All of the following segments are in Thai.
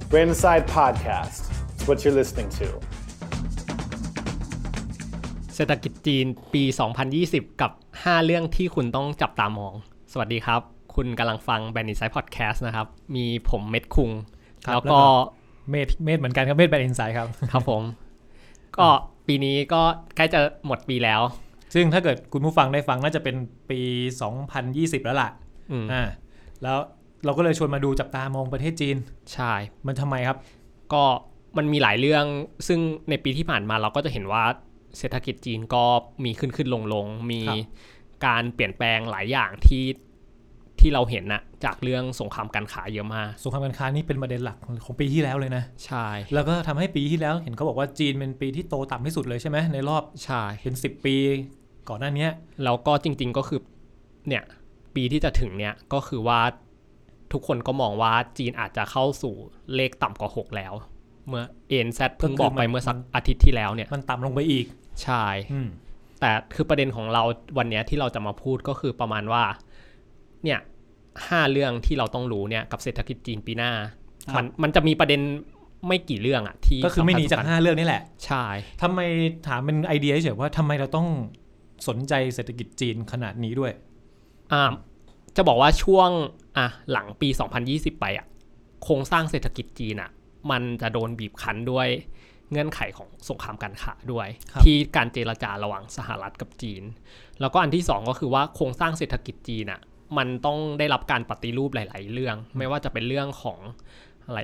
Brain Inside Podcast. It's what you're listening to. เศรษฐกิจจีนปี 2020 กับ 5 เรื่องที่คุณต้องจับตามองสวัสดีครับคุณกำลังฟัง Brain Inside Podcast นะครับมีผมเม็ดคุงแล้วก็เมธเหมือนกันครับเมธ Brain Inside ครับครับผมก็ปีนี้ก็ใกล้จะหมดปีแล้วซึ่งถ้าเกิดคุณผู้ฟังได้ฟังน่าจะเป็นปี 2020 แล้วล่ะแล้วเราก็เลยชวนมาดูจับตามองประเทศจีนใช่มันทำไมครับก็มันมีหลายเรื่องซึ่งในปีที่ผ่านมาเราก็จะเห็นว่าเศรษฐกิจจีนก็มีขึ้นลงมีการเปลี่ยนแปลงหลายอย่างที่เราเห็นนะจากเรื่องสงครามการค้าเยอะมากสงครามการค้านี่เป็นประเด็นหลักของปีที่แล้วเลยนะใช่แล้วก็ทำให้ปีที่แล้วเห็นเขาบอกว่าจีนเป็นปีที่โตต่ำที่สุดเลยใช่ไหมในรอบใช่เป็น10 ปีก่อนหน้านี้แล้วก็จริงๆก็คือเนี่ยปีที่จะถึงเนี่ยก็คือว่าทุกคนก็มองว่าจีนอาจจะเข้าสู่เลขต่ำกว่า6แล้วเมื่อ ANZ เพิ่งบอกไปเมื่อสักอาทิตย์ที่แล้วเนี่ยมันต่ำลงไปอีกใช่แต่คือประเด็นของเราวันนี้ที่เราจะมาพูดก็คือประมาณว่าเนี่ย5เรื่องที่เราต้องรู้เนี่ยกับเศรษฐกิจจีนปีหน้ามันจะมีประเด็นไม่กี่เรื่องอ่ะที่ก็คือไม่หนีจาก5เรื่องนี่แหละใช่ทำไมถามเป็นไอเดียเฉยว่าทำไมเราต้องสนใจเศรษฐกิจจีนขนาดนี้ด้วยจะบอกว่าช่วงหลังปี2020ไปโครงสร้างเศรษฐกิจจีนมันจะโดนบีบคั้นด้วยเงื่อนไขของสงครามการค้าด้วยที่การเจรจาระหว่างสหรัฐกับจีนแล้วก็อันที่2ก็คือว่าโครงสร้างเศรษฐกิจจีนมันต้องได้รับการปฏิรูปหลายๆเรื่องไม่ว่าจะเป็นเรื่องของอะไร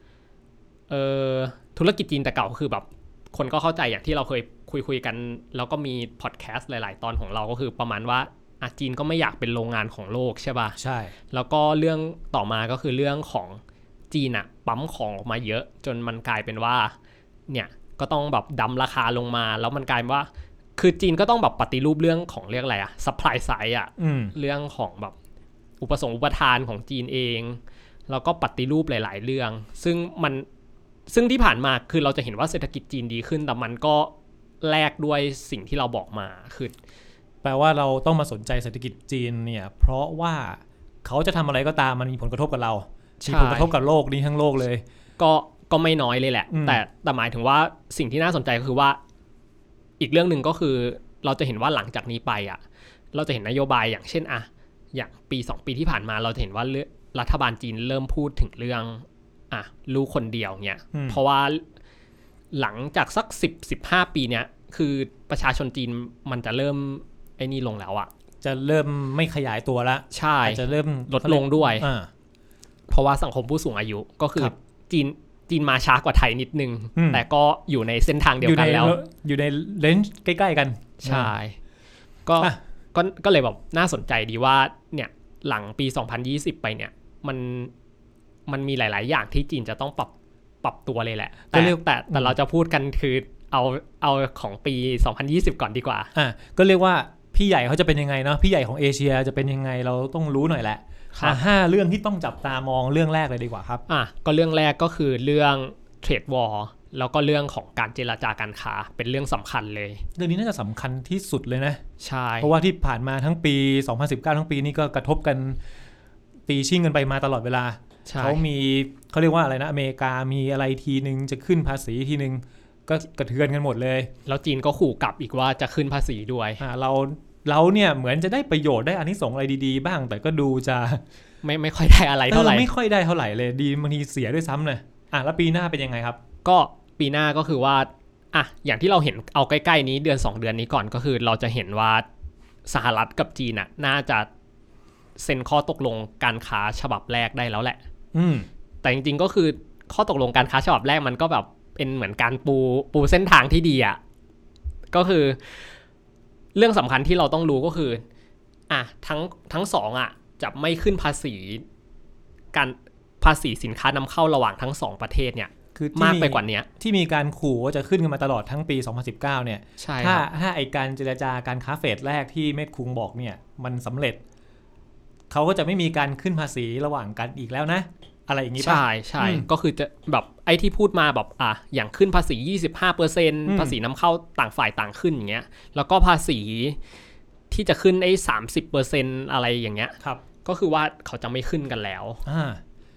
ธุรกิจจีนแต่เก่าคือแบบคนก็เข้าใจอย่างที่เราเคยคุยกันแล้วก็มีพอดแคสต์หลายๆตอนของเราก็คือประมาณว่าจีนก็ไม่อยากเป็นโรงงานของโลกใช่ป่ะใช่แล้วก็เรื่องต่อมาก็คือเรื่องของจีนปั๊มของออกมาเยอะจนมันกลายเป็นว่าเนี่ยก็ต้องแบบดั้มราคาลงมาแล้วมันกลายว่าคือจีนก็ต้องแบบปฏิรูปเรื่องของเรียกอะไรsupply side เรื่องของแบบอุปสงค์อุปทานของจีนเองแล้วก็ปฏิรูปหลายๆเรื่องซึ่งที่ผ่านมาคือเราจะเห็นว่าเศรษฐกิจจีนดีขึ้นแต่มันก็แลกด้วยสิ่งที่เราบอกมาคือแปลว่าเราต้องมาสนใจเศรษฐกิจจีนเนี่ยเพราะว่าเขาจะทำอะไรก็ตามมันมีผลกระทบกับเรามีผลกระทบกับโลกนี้ทั้งโลกเลยก็ไม่น้อยเลยแหละแต่หมายถึงว่าสิ่งที่น่าสนใจก็คือว่าอีกเรื่องหนึ่งก็คือเราจะเห็นว่าหลังจากนี้ไปเราจะเห็นนโยบายอย่างเช่นอย่างปี2ปีที่ผ่านมาเราจะเห็นว่ารัฐบาลจีนเริ่มพูดถึงเรื่องลูกคนเดียวเนี่ยเพราะว่าหลังจากสัก10-15 ปีเนี่ยคือประชาชนจีนมันจะเริ่มไอ้นี่ลงแล้วจะเริ่มไม่ขยายตัวละใช่จะเริ่มลดลงด้วยเพราะว่าสังคมผู้สูงอายุก็คือจีนมาช้ากว่าไทยนิดนึงแต่ก็อยู่ในเส้นทางเดียวกันแล้วอยู่ในเลนส์ใกล้ๆกันใช่ก็เลยแบบน่าสนใจดีว่าเนี่ยหลังปี2020ไปเนี่ยมันมีหลายๆอย่างที่จีนจะต้องปรับตัวเลยแหละแต่เราจะพูดกันคือเอาของปี2020ก่อนดีกว่าก็เรียกว่าพี่ใหญ่เขาจะเป็นยังไงเนาะพี่ใหญ่ของเอเชียจะเป็นยังไงเราต้องรู้หน่อยแหละ5เรื่องที่ต้องจับตามองเรื่องแรกเลยดีกว่าครับก็เรื่องแรกก็คือเรื่องเทรดวอร์แล้วก็เรื่องของการเจรจาการค้าเป็นเรื่องสำคัญเลยเรื่องนี้น่าจะสำคัญที่สุดเลยนะใช่เพราะว่าที่ผ่านมาทั้งปี2019ทั้งปีนี้ก็กระทบกันตีชิ่งกันไปมาตลอดเวลาเขาเรียกว่าอะไรนะอเมริกามีอะไรทีนึงจะขึ้นภาษีทีนึงก็กระเทือนกันหมดเลยแล้วจีนก็ขู่กลับอีกว่าจะขึ้นภาษีด้วยเราเนี่ยเหมือนจะได้ประโยชน์ได้อานิสงส์อะไรดีๆบ้างแต่ก็ดูจะไม่ค่อยได้อะไรเท่าไหร่ไม่ค่อยได้เท่าไหร่เลยดีบางทีเสียด้วยซ้ำเลยแล้วปีหน้าเป็นยังไงครับก็ปีหน้าก็คือว่าอย่างที่เราเห็นเอาใกล้ๆนี้เดือน2เดือนนี้ก่อนก็คือเราจะเห็นว่าสหรัฐกับจีนน่าจะเซ็นข้อตกลงการค้าฉบับแรกได้แล้วแหละแต่จริงๆก็คือข้อตกลงการค้าฉบับแรกมันก็แบบเป็นเหมือนการปูเส้นทางที่ดีก็คือเรื่องสำคัญที่เราต้องรู้ก็คือทั้งสองจะไม่ขึ้นภาษีการภาษีสินค้านำเข้าระหว่างทั้ง2ประเทศเนี่ยคือมากไปกว่านี้ที่มีการขู่ว่าจะขึ้นกันมาตลอดทั้งปี2019เนี่ยถ้าไอการเจรจาการค้าเฟสแรกที่เมธคุงบอกเนี่ยมันสำเร็จเขาก็จะไม่มีการขึ้นภาษีระหว่างกันอีกแล้วนะอะไรอย่างนี้ป่ะใช่ก็คือจะแบบไอ้ที่พูดมาแบบอย่างขึ้นภาษี 25% ภาษีนำเข้าต่างฝ่ายต่างขึ้นอย่างเงี้ยแล้วก็ภาษีที่จะขึ้นไอ้ 30% อะไรอย่างเงี้ยก็คือว่าเขาจะไม่ขึ้นกันแล้ว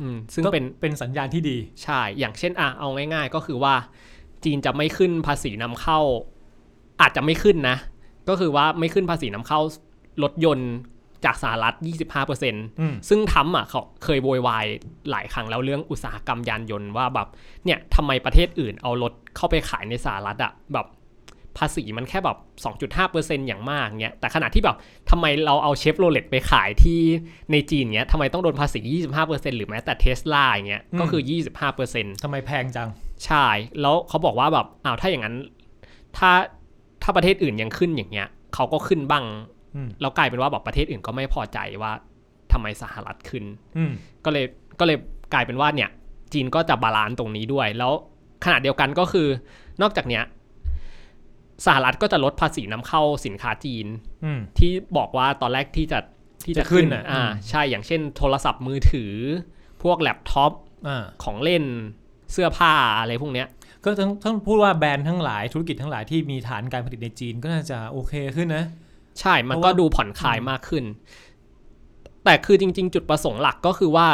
ซึ่งเป็นสัญญาณที่ดีใช่อย่างเช่นเอาง่ายๆก็คือว่าจีนจะไม่ขึ้นภาษีนำเข้าอาจจะไม่ขึ้นนะก็คือว่าไม่ขึ้นภาษีนำเข้ารถยนต์จากสหรัฐ 25% ซึ่งทำเขาเคยโวยวายหลายครั้งแล้วเรื่องอุตสาหกรรมยานยนต์ว่าแบบเนี่ยทำไมประเทศอื่นเอารถเข้าไปขายในสหรัฐแบบภาษีมันแค่แบบ 2.5% อย่างมากเงี้ยแต่ขณะที่แบบทำไมเราเอาเชฟโรเลตไปขายที่ในจีนเงี้ยทำไมต้องโดนภาษี 25% หรือแม้แต่ Tesla อย่างเงี้ยก็คือ 25% ทำไมแพงจังใช่แล้วเขาบอกว่าแบบถ้าอย่างนั้นถ้าประเทศอื่นยังขึ้นอย่างเงี้ยเขาก็ขึ้นบ้างแล้วกลายเป็นว่าแบบประเทศอื่นก็ไม่พอใจว่าทำไมสหรัฐขึ้นก็เลยกลายเป็นว่าเนี่ยจีนก็จะบาลานซ์ตรงนี้ด้วยแล้วขณะเดียวกันก็คือนอกจากเนี้ยสหรัฐก็จะลดภาษีนำเข้าสินค้าจีนที่บอกว่าตอนแรกที่จะขึ้นใช่อย่างเช่นโทรศัพท์มือถือพวกแล็ปท็อปของเล่นเสื้อผ้าอะไรพวกเนี้ยก็ต้องพูดว่าแบรนด์ทั้งหลายธุรกิจทั้งหลายที่มีฐานการผลิตในจีนก็น่าจะโอเคขึ้นนะใช่มันก็ดูผ่อนคลายมากขึ้นแต่คือจริงๆจุดประสงค์หลักก็คือว่า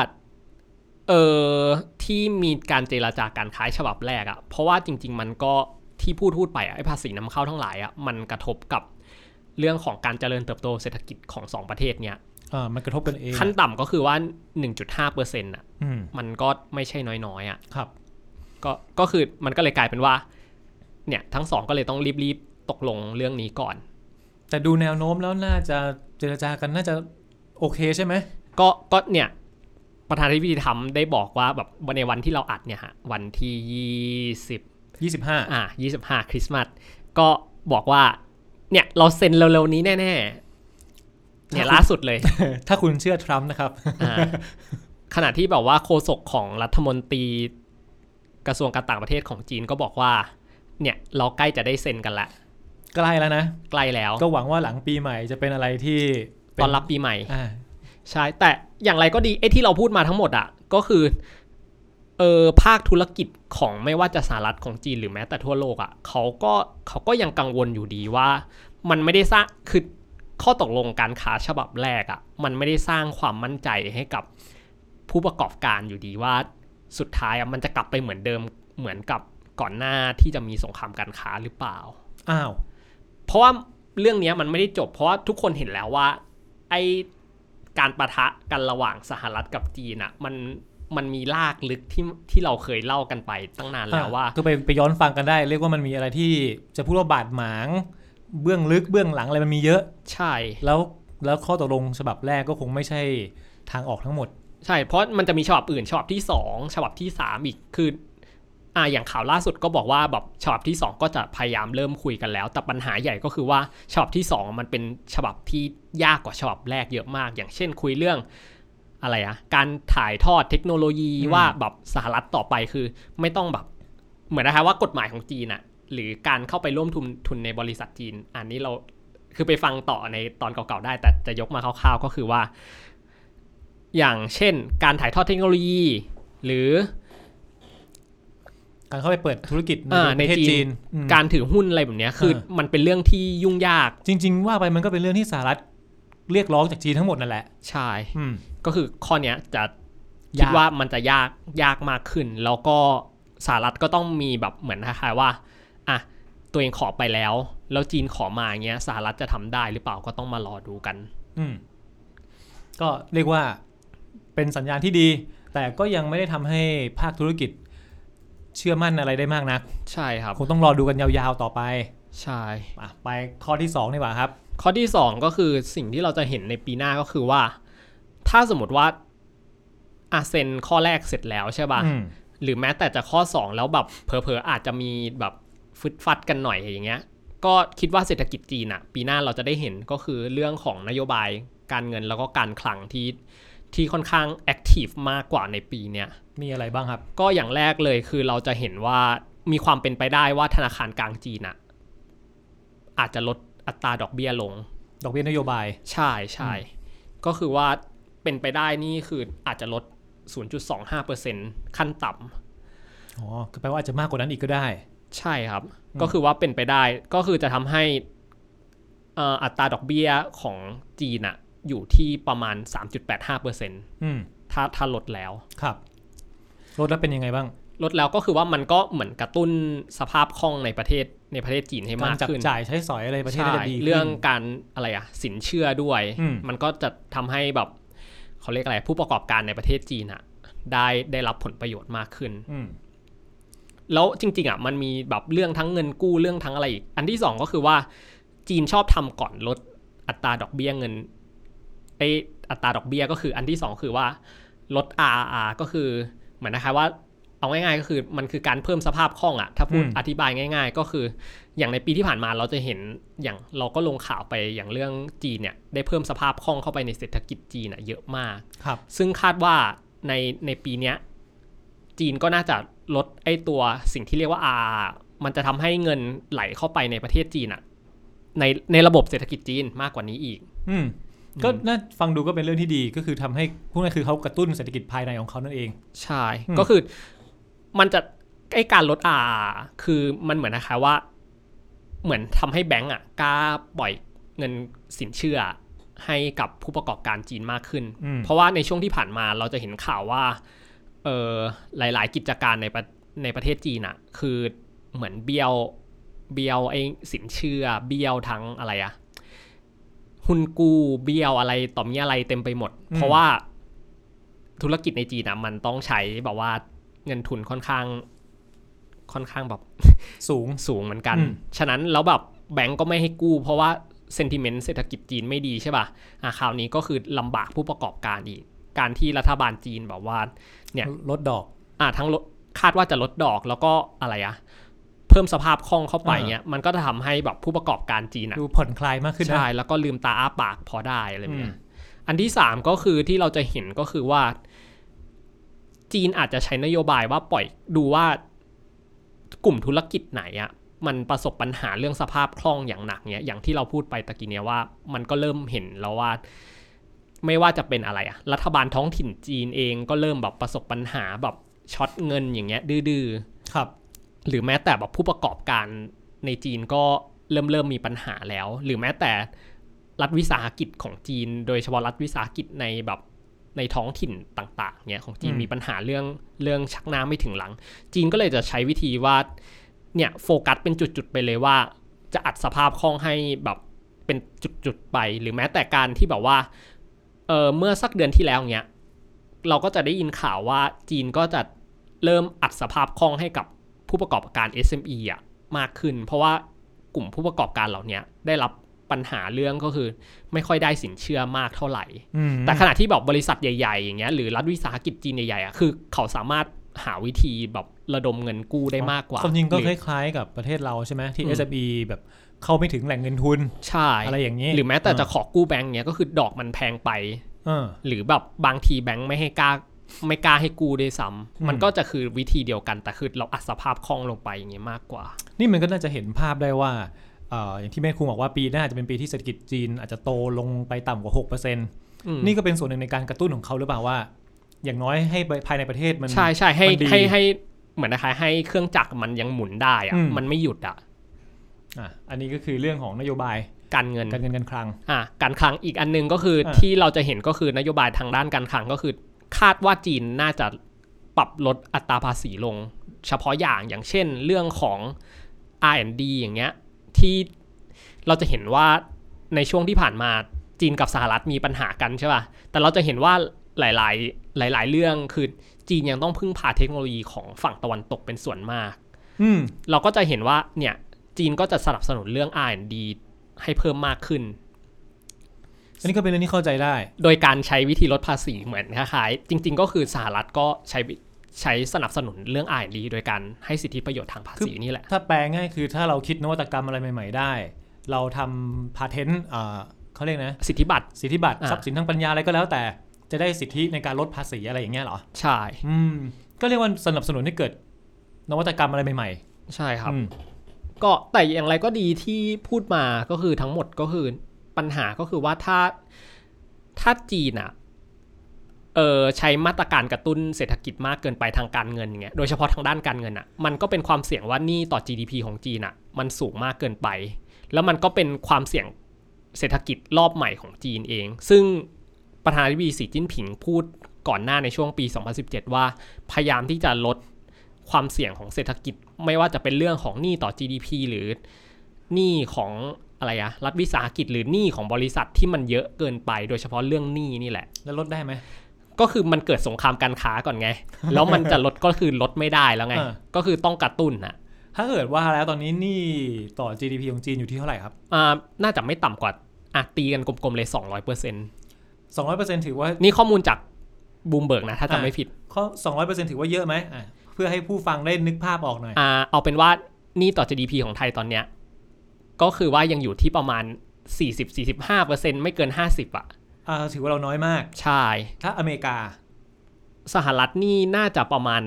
ที่มีการเจรจาการค้าฉบับแรกเพราะว่าจริงๆมันก็ที่พูดไปไอ้ภาษีนำเข้าทั้งหลายมันกระทบกับเรื่องของการเจริญเติบโตเศรษฐกิจของ2ประเทศเนี้ยมันกระทบกันเองขั้นต่ำก็คือว่า 1.5% มันก็ไม่ใช่น้อยๆครับก็คือมันก็เลยกลายเป็นว่าเนี่ยทั้งสองก็เลยต้องรีบตกลงเรื่องนี้ก่อนแต่ดูแนวโน้มแล้วน่าจะเจรจากันน่าจะโอเคใช่ไหมก็เนี่ยประธานาธิบดีทำได้บอกว่าแบบในวันที่เราอัดเนี่ยฮะวันที่25คริสต์มาสก็บอกว่าเนี่ยเราเซ็นเร็วๆนี้แน่ๆเนี่ยล่าสุดเลยถ้าคุณเชื่อทรัมป์นะครับขณะที่แบบว่าโฆษกของรัฐมนตรีกระทรวงการต่างประเทศของจีนก็บอกว่าเนี่ยเราใกล้จะได้เซ็นกันแล้วใกล้แล้วนะใกล้แล้วก็หวังว่าหลังปีใหม่จะเป็นอะไรที่ตอนรับปีใหม่ใช่แต่อย่างไรก็ดีไอ้ที่เราพูดมาทั้งหมดก็คือภาคธุรกิจของไม่ว่าจะสหรัฐของจีนหรือแม้แต่ทั่วโลกเขาก็ยังกังวลอยู่ดีว่ามันไม่ได้สร้างคือข้อตกลงการค้าฉบับแรกมันไม่ได้สร้างความมั่นใจให้กับผู้ประกอบการอยู่ดีว่าสุดท้ายมันจะกลับไปเหมือนเดิมเหมือนกับก่อนหน้าที่จะมีสงครามการค้าหรือเปล่าเพราะว่าเรื่องนี้มันไม่ได้จบเพราะว่าทุกคนเห็นแล้วว่าไอการปะทะกันระหว่างสหรัฐกับจีนมันมีรากลึกที่เราเคยเล่ากันไปตั้งนานแล้วว่าก็ไปย้อนฟังกันได้เรียกว่ามันมีอะไรที่จะพูดว่าบาดหมางเบื้องลึกเบื้องหลังอะไรมันมีเยอะใช่แล้วข้อตกลงฉบับแรกก็คงไม่ใช่ทางออกทั้งหมดใช่เพราะมันจะมีฉบับอื่นฉบับที่2ฉบับที่3อีกคืออย่างข่าวล่าสุดก็บอกว่าแบบฉบับที่2ก็จะพยายามเริ่มคุยกันแล้วแต่ปัญหาใหญ่ก็คือว่าฉบับที่2มันเป็นฉบับที่ยากกว่าฉบับแรกเยอะมากอย่างเช่นคุยเรื่องอะไรการถ่ายทอดเทคโนโลยีว่าแบบสหรัฐต่อไปคือไม่ต้องแบบเหมือนนะคะว่ากฎหมายของจีนหรือการเข้าไปร่วมทุนในบริษัทจีนอันนี้เราคือไปฟังต่อในตอนเก่าๆได้แต่จะยกมาคร่าวๆก็คือว่าอย่างเช่นการถ่ายทอดเทคโนโลยีหรือการเข้าไปเปิดธุรกิจในประเทศจีนการถือหุ้นอะไรแบบนี้คือมันเป็นเรื่องที่ยุ่งยากจริงๆว่าไปมันก็เป็นเรื่องที่สหรัฐเรียกร้องจากจีนทั้งหมดนั่นแหละใช่ก็คือข้อนี้จะคิดว่ามันจะยากมากขึ้นแล้วก็สหรัฐก็ต้องมีแบบเหมือนคล้ายๆว่าตัวเองขอไปแล้วจีนขอมาอย่างเงี้ยสหรัฐจะทำได้หรือเปล่าก็ต้องมารอดูกันก็เรียกว่าเป็นสัญญาณที่ดีแต่ก็ยังไม่ได้ทำให้ภาคธุรกิจเชื่อมั่นอะไรได้มากนักใช่ครับคงต้องรอดูกันยาวๆต่อไปใช่ไปข้อที่2ดีกว่าครับข้อที่2ก็คือสิ่งที่เราจะเห็นในปีหน้าก็คือว่าถ้าสมมติว่าเซ็นข้อแรกเสร็จแล้วใช่ป่ะหรือแม้แต่จะข้อ2แล้วแบบเผลอๆอาจจะมีแบบฟึดฟัดกันหน่อยอย่างเงี้ยก็คิดว่าเศรษฐกิจจีนปีหน้าเราจะได้เห็นก็คือเรื่องของนโยบายการเงินแล้วก็การคลังที่ค่อนข้างแอคทีฟมากกว่าในปีเนี้ยมีอะไรบ้างครับก็อย่างแรกเลยคือเราจะเห็นว่ามีความเป็นไปได้ว่าธนาคารกลางจีนอาจจะลดอัตราดอกเบี้ยลงดอกเบี้ยนโยบายใช่ก็คือว่าเป็นไปได้นี่คืออาจจะลด 0.25% ขั้นต่ำก็แปลว่าอาจจะมากกว่านั้นอีกก็ได้ใช่ครับก็คือว่าเป็นไปได้ก็คือจะทำให้อัตราดอกเบี้ยของจีนอยู่ที่ประมาณ 3.85% ถ้าลดแล้วครับลดแล้วเป็นยังไงบ้างลดแล้วก็คือว่ามันก็เหมือนกระตุ้นสภาพคล่องในประเทศจีนให้มากขึ้นการจับจ่ายใช้สอยอะไรประเทศจะดีขึ้นเรื่องการอะไรสินเชื่อด้วยมันก็จะทำให้แบบเขาเรียกอะไรผู้ประกอบการในประเทศจีนได้รับผลประโยชน์มากขึ้นแล้วจริงๆมันมีแบบเรื่องทั้งเงินกู้เรื่องทั้งอะไรอีกอันที่2ก็คือว่าจีนชอบทำก่อนลดอัตราดอกเบี้ยเงินอัตราดอกเบี้ยก็คืออันที่2คือว่าลด RRR ก็คือเหมือนนะคะว่าเอาง่ายๆก็คือมันคือการเพิ่มสภาพคล่องถ้าพูดอธิบายง่ายๆก็คืออย่างในปีที่ผ่านมาเราจะเห็นอย่างเราก็ลงข่าวไปอย่างเรื่องจีนเนี่ยได้เพิ่มสภาพคล่องเข้าไปในเศรษฐกิจจีนเยอะมากครับซึ่งคาดว่าในปีนี้จีนก็น่าจะลดตัวสิ่งที่เรียกว่า R มันจะทำให้เงินไหลเข้าไปในประเทศจีนในระบบเศรษฐกิจจีนมากกว่านี้อีกก็น่าฟังดูก็เป็นเรื่องที่ดีก็คือทำให้พวกนั้นคือเขากระตุ้นเศรษฐกิจภายในของเขานั่นเองใช่ก็คือมันจะการลด R คือมันเหมือนนะคะว่าเหมือนทำให้แบงก์กล้าปล่อยเงินสินเชื่อให้กับผู้ประกอบการจีนมากขึ้นเพราะว่าในช่วงที่ผ่านมาเราจะเห็นข่าวว่าหลายๆกิจการในประเทศจีนคือเหมือนเบี้ยวสินเชื่อเบี้ยวทั้งอะไรหุ้นกู้เบี้ยวอะไรต่อมีอะไรเต็มไปหมดเพราะว่าธุรกิจในจีนมันต้องใช้แบบว่าเงินทุนค่อนข้างแบบสูงเหมือนกันฉะนั้นแล้วแบบแบงก์ก็ไม่ให้กู้เพราะว่าเซนติเมนต์เศรษฐกิจจีนไม่ดีใช่ป่ะคราวนี้ก็คือลำบากผู้ประกอบการอีกการที่รัฐบาลจีนแบบว่าเนี่ยลดดอกทั้งคาดว่าจะลดดอกแล้วก็อะไรเพิ่มสภาพคล่องเข้าไปเนี่ยมันก็จะทำให้แบบผู้ประกอบการจีนดูผ่อนคลายมากขึ้นใช่แล้วก็ลืมตาอ้าปากพอได้อะไรแบบนี้อันที่3ก็คือที่เราจะเห็นก็คือว่าจีนอาจจะใช้นโยบายว่าปล่อยดูว่ากลุ่มธุรกิจไหนมันประสบปัญหาเรื่องสภาพคล่องอย่างหนักเนี่ยอย่างที่เราพูดไปตะกี้เนี่ยว่ามันก็เริ่มเห็นแล้วว่าไม่ว่าจะเป็นอะไรรัฐบาลท้องถิ่นจีนเองก็เริ่มแบบประสบปัญหาแบบช็อตเงินอย่างเงี้ยดื้อๆครับหรือแม้แต่แบบผู้ประกอบการในจีนก็เริ่มมีปัญหาแล้วหรือแม้แต่รัฐวิสาหกิจของจีนโดยเฉพาะรัฐวิสาหกิจในแบบในท้องถิ่นต่างๆเนี่ยของจีนมีปัญหาเรื่องชักน้ำไม่ถึงหลังจีนก็เลยจะใช้วิธีว่าเนี่ยโฟกัสเป็นจุดๆไปเลยว่าจะอัดสภาพคล่องให้แบบเป็นจุดๆไปหรือแม้แต่การที่แบบว่าเมื่อสักเดือนที่แล้วเนี่ยเราก็จะได้ยินข่าวว่าจีนก็จะเริ่มอัดสภาพคล่องให้กับผู้ประกอบการ SME มากขึ้นเพราะว่ากลุ่มผู้ประกอบการเหล่านี้ได้รับปัญหาเรื่องก็คือไม่ค่อยได้สินเชื่อมากเท่าไหร่แต่ขณะที่แบบบริษัทใหญ่ๆอย่างเงี้ยหรือรัฐวิสาหกิจจีนใหญ่ๆคือเขาสามารถหาวิธีแบบระดมเงินกู้ได้มากกว่าความจริงก็คล้ายๆกับประเทศเราใช่ไหมที่ SME แบบเข้าไม่ถึงแหล่งเงินทุนใช่อะไรอย่างนี้หรือแม้แต่จะขอกู้แบงก์เนี้ยก็คือดอกมันแพงไปหรือแบบบางทีแบงก์ไม่กล้าให้กู้ด้วยซ้ำมันก็จะคือวิธีเดียวกันแต่คือเราอัดสภาพคล่องลงไปอย่างเงี้ยมากกว่านี่มันก็น่าจะเห็นภาพได้ว่าอย่างที่แม่ครูบอกว่าปีหน้าจะเป็นปีที่เศรษฐกิจจีนอาจจะโตลงไปต่ำกว่า 6% นี่ก็เป็นส่วนหนึ่งในการกระตุ้นของเขาหรือเปล่าว่าอย่างน้อยให้ภายในประเทศมันใช่ให้เหมือนนะคะให้เครื่องจักรมันยังหมุนได้มันไม่หยุดอันนี้ก็คือเรื่องของนโยบายการเงินการคลังการคลังอีกอันนึงก็คือที่เราจะเห็นก็คือนโยบายทางด้านการคลังก็คือคาดว่าจีนน่าจะปรับลดอัตราภาษีลงเฉพาะอย่างเช่นเรื่องของ R&D อย่างเงี้ยที่เราจะเห็นว่าในช่วงที่ผ่านมาจีนกับสหรัฐมีปัญหากันใช่ป่ะแต่เราจะเห็นว่าหลายเรื่องคือจีนยังต้องพึ่งพาเทคโนโลยีของฝั่งตะวันตกเป็นส่วนมากเราก็จะเห็นว่าเนี่ยจีนก็จะสนับสนุนเรื่อง R&D ให้เพิ่มมากขึ้นอันนี้ก็เป็นเรื่องที่เข้าใจได้โดยการใช้วิธีลดภาษีเหมือนคล้ายๆจริงๆก็คือสหรัฐก็ใช้สนับสนุนเรื่อง R&D โดยการให้สิทธิประโยชน์ทางภาษีนี่แหละถ้าแปลง่ายคือถ้าเราคิดนวัตกรรมอะไรใหม่ๆได้เราทำพาเทนต์เขาเรียกนะสิทธิบัตรทรัพย์สินทางปัญญาอะไรก็แล้วแต่จะได้สิทธิในการลดภาษีอะไรอย่างเงี้ยเหรอใช่ก็เรียกว่าสนับสนุนให้เกิดนวัตกรรมอะไรใหม่ๆใช่ครับก็แต่อย่างไรก็ดีที่พูดมาก็คือทั้งหมดก็คือปัญหาก็คือว่าถ้าจีนใช้มาตรการกระตุ้นเศรษฐกิจมากเกินไปทางการเงินอย่างเงี้ยโดยเฉพาะทางด้านการเงินมันก็เป็นความเสี่ยงว่าหนี้ต่อ GDP ของจีนมันสูงมากเกินไปแล้วมันก็เป็นความเสี่ยงเศรษฐกิจรอบใหม่ของจีนเองซึ่งประธานาธิบดีสีจิ้นผิงพูดก่อนหน้าในช่วงปี2017ว่าพยายามที่จะลดความเสี่ยงของเศรษฐกิจไม่ว่าจะเป็นเรื่องของหนี้ต่อ GDP หรือหนี้ของอะไรอะรัฐวิสาหกิจหรือหนี้ของบริษัทที่มันเยอะเกินไปโดยเฉพาะเรื่องหนี้นี่แหละแล้วลดได้ไหมก็คือมันเกิดสงครามการค้าก่อนไง แล้วมันจะลดก็คือลดไม่ได้แล้วไง ก็คือต้องกระตุ้นนะถ้าเกิดว่าแล้วตอนนี้หนี้ต่อ GDP ของจีนอยู่ที่เท่าไหร่ครับน่าจะไม่ต่ำกว่าตีกันกลมๆเลย 200% ถือว่านี่ข้อมูลจากบูมเบิร์กนะถ้าจำไม่ผิดข้อ 200% ถือว่าเยอะไหมเพื่อให้ผู้ฟังได้นึกภาพออกหน่อยเอาเป็นว่าหนี้ต่อ GDP ของไทยตอนเนี้ยก็คือว่ายังอยู่ที่ประมาณ 40-45% ไม่เกิน50 ถือว่าเราน้อยมากใช่ถ้าอเมริกาสหรัฐนี่น่าจะประมาณ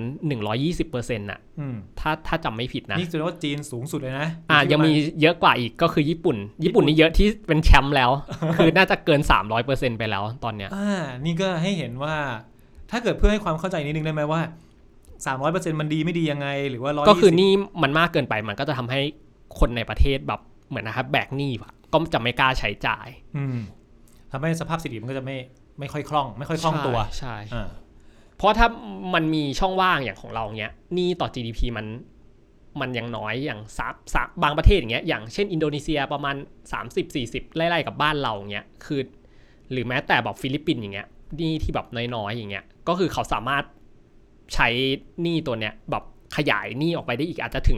120% น่ะถ้าจำไม่ผิดนะนี่แสดงว่าจีนสูงสุดเลยนะยังมีเยอะกว่าอีกก็คือญี่ปุ่นนี่เยอะที่เป็นแชมป์แล้ว คือน่าจะเกิน 300% ไปแล้วตอนเนี้ยนี่ก็ให้เห็นว่าถ้าเกิดเพื่อให้ความเข้าใจนิดนึงได้ไหมว่า 300% มันดีไม่ดียังไงหรือว่า120 ก็คือนี่มันมากเกินไปมันก็จะทำให้คนในประเทศแบบเหมือนนะครับแบกหนี้ก็จะไม่กล้าใช้จ่ายทำให้สภาพเศรษฐกิจมันก็จะไม่ค่อยคล่องไม่ค่อยคล่องตัวใช่เพราะถ้ามันมีช่องว่างอย่างของเราเนี้ยหนี้ต่อ GDP มันยังน้อยอย่างบางประเทศอย่างเงี้ยอย่างเช่นอินโดนีเซียประมาณ 30-40 ไล่ๆกับบ้านเราเงี้ยคือหรือแม้แต่แบบฟิลิปปินส์อย่างเงี้ยหนี้ที่แบบน้อยๆอย่างเงี้ยก็คือเขาสามารถใช้หนี้ตัวเนี้ยแบบขยายหนี้ออกไปได้อีกอาจจะถึง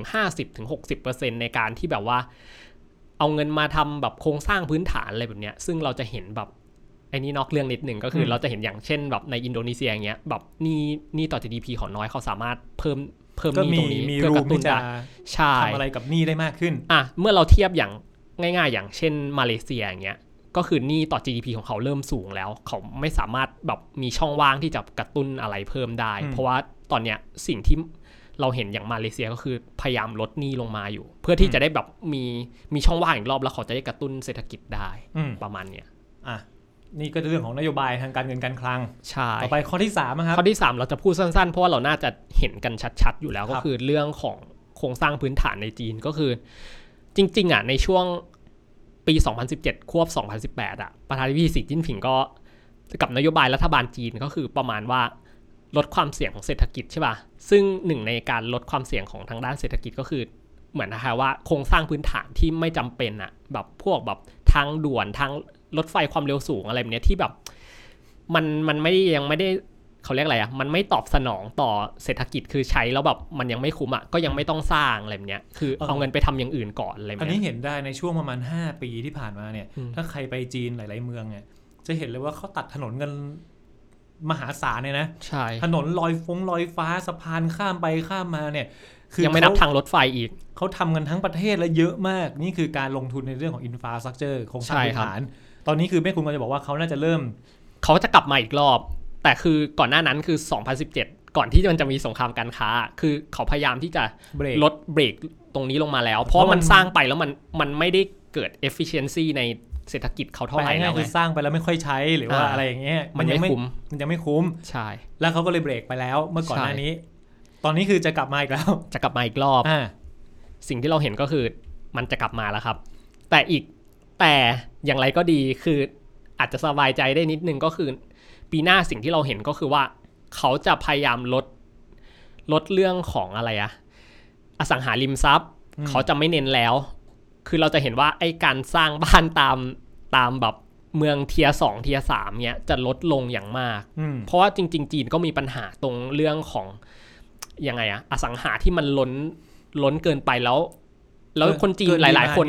50-60% ในการที่แบบว่าเอาเงินมาทำแบบโครงสร้างพื้นฐานอะไรแบบเนี้ยซึ่งเราจะเห็นแบบไอ้นี่นอกเรื่องนิดหนึ่งก็คือเราจะเห็นอย่างเช่นแบบในอินโดนีเซียอย่างเงี้ยแบบหนี้ต่อ GDP ของน้อยเขาสามารถเพิ่มหนี้ตรงนี้เพื่อกระตุ้นได้ทำอะไรกับหนี้ได้มากขึ้นเมื่อเราเทียบอย่างง่ายๆอย่างเช่นมาเลเซียอย่างเงี้ยก็คือหนี้ต่อ GDP ของเขาเริ่มสูงแล้วเขาไม่สามารถแบบมีช่องว่างที่จะกระตุ้นอะไรเพิ่มได้เพราะว่าตอนเนี้ยสิ่งที่เราเห็นอย่างมาเลเซียก็คือพยายามลดหนี้ลงมาอยู่เพื่อที่จะได้แบบมีช่องว่างอีกรอบแล้วเขาจะได้กระตุ้นเศรษฐกิจได้ประมาณเนี้ยนี่ก็เรื่องของนโยบายทางการเงินการคลังใช่ต่อไปข้อที่3นะครับข้อที่3เราจะพูดสั้นๆเพราะว่าเราน่าจะเห็นกันชัดๆอยู่แล้วก็คือเรื่องของโครงสร้างพื้นฐานในจีนก็คือจริงๆในช่วงปี2017ควบ2018ประธานาธิบดีสีจิ้นผิงก็กับนโยบายรัฐบาลจีนก็คือประมาณว่าลดความเสี่ยงของเศรษฐกิจใช่ป่ะซึ่งหนึ่งในการลดความเสี่ยงของทางด้านเศรษฐกิจก็คือเหมือนนะคะว่าโครงสร้างพื้นฐานที่ไม่จำเป็นแบบพวกแบบทางด่วนทางรถไฟความเร็วสูงอะไรแบบนี้ที่แบบมันไม่ยังไม่ได้เขาเรียกอะไรมันไม่ตอบสนองต่อเศรษฐกิจคือใช้แล้วแบบมันยังไม่คุ้มก็ยังไม่ต้องสร้างอะไรแบบนี้คือเอาเงินไปทำอย่างอื่นก่อนอะไรแบบนี้อันนี้เห็นได้ในช่วงประมาณ5 ปีที่ผ่านมาเนี่ยถ้าใครไปจีนหลายๆเมืองเนี่ยจะเห็นเลยว่าเขาตัดถนนกันมหาศาลเนี่ยนะใช่ถนนลอยฟ้าสะพานข้ามไปข้ามมาเนี่ยคือยังไม่นับทางรถไฟอีกเขาทำกันทั้งประเทศและเยอะมากนี่คือการลงทุนในเรื่องของอินฟราสตรัคเจอร์โครงสร้างพื้นฐานตอนนี้คือแม่คุณก็จะบอกว่าเขาน่าจะเริ่มเขาจะกลับมาอีกรอบแต่คือก่อนหน้านั้นคือ2017ก่อนที่มันจะมีสงครามการค้าคือเขาพยายามที่จะลดเบรกตรงนี้ลงมาแล้วเพราะมันสร้างไปแล้วมันไม่ได้เกิด efficiency ในเศรษฐกิจเขาเท่าไหร่แล้วคือสร้างไปแล้วไม่ค่อยใช้หรือว่าอะไรอย่างเงี้ยมันยังไม่คุ้มใช่แล้วเขาก็เลยเบรกไปแล้วเมื่อก่อนหน้านี้ตอนนี้คือจะกลับมาอีกแล้วจะกลับมาอีกรอบสิ่งที่เราเห็นก็คือมันจะกลับมาแล้วครับแต่อย่างไรก็ดีคืออาจจะสบายใจได้นิดนึงก็คือปีหน้าสิ่งที่เราเห็นก็คือว่าเขาจะพยายามลดเรื่องของอะไรอสังหาริมทรัพย์เขาจะไม่เน้นแล้วคือเราจะเห็นว่าไอ้การสร้างบ้านตามแบบเมืองเทียร์2เทียร์3เนี้ยจะลดลงอย่างมากเพราะว่าจริงๆจีนก็มีปัญหาตรงเรื่องของยังไงอสังหาที่มันล้นเกินไปแล้วคนจีนหลายๆคน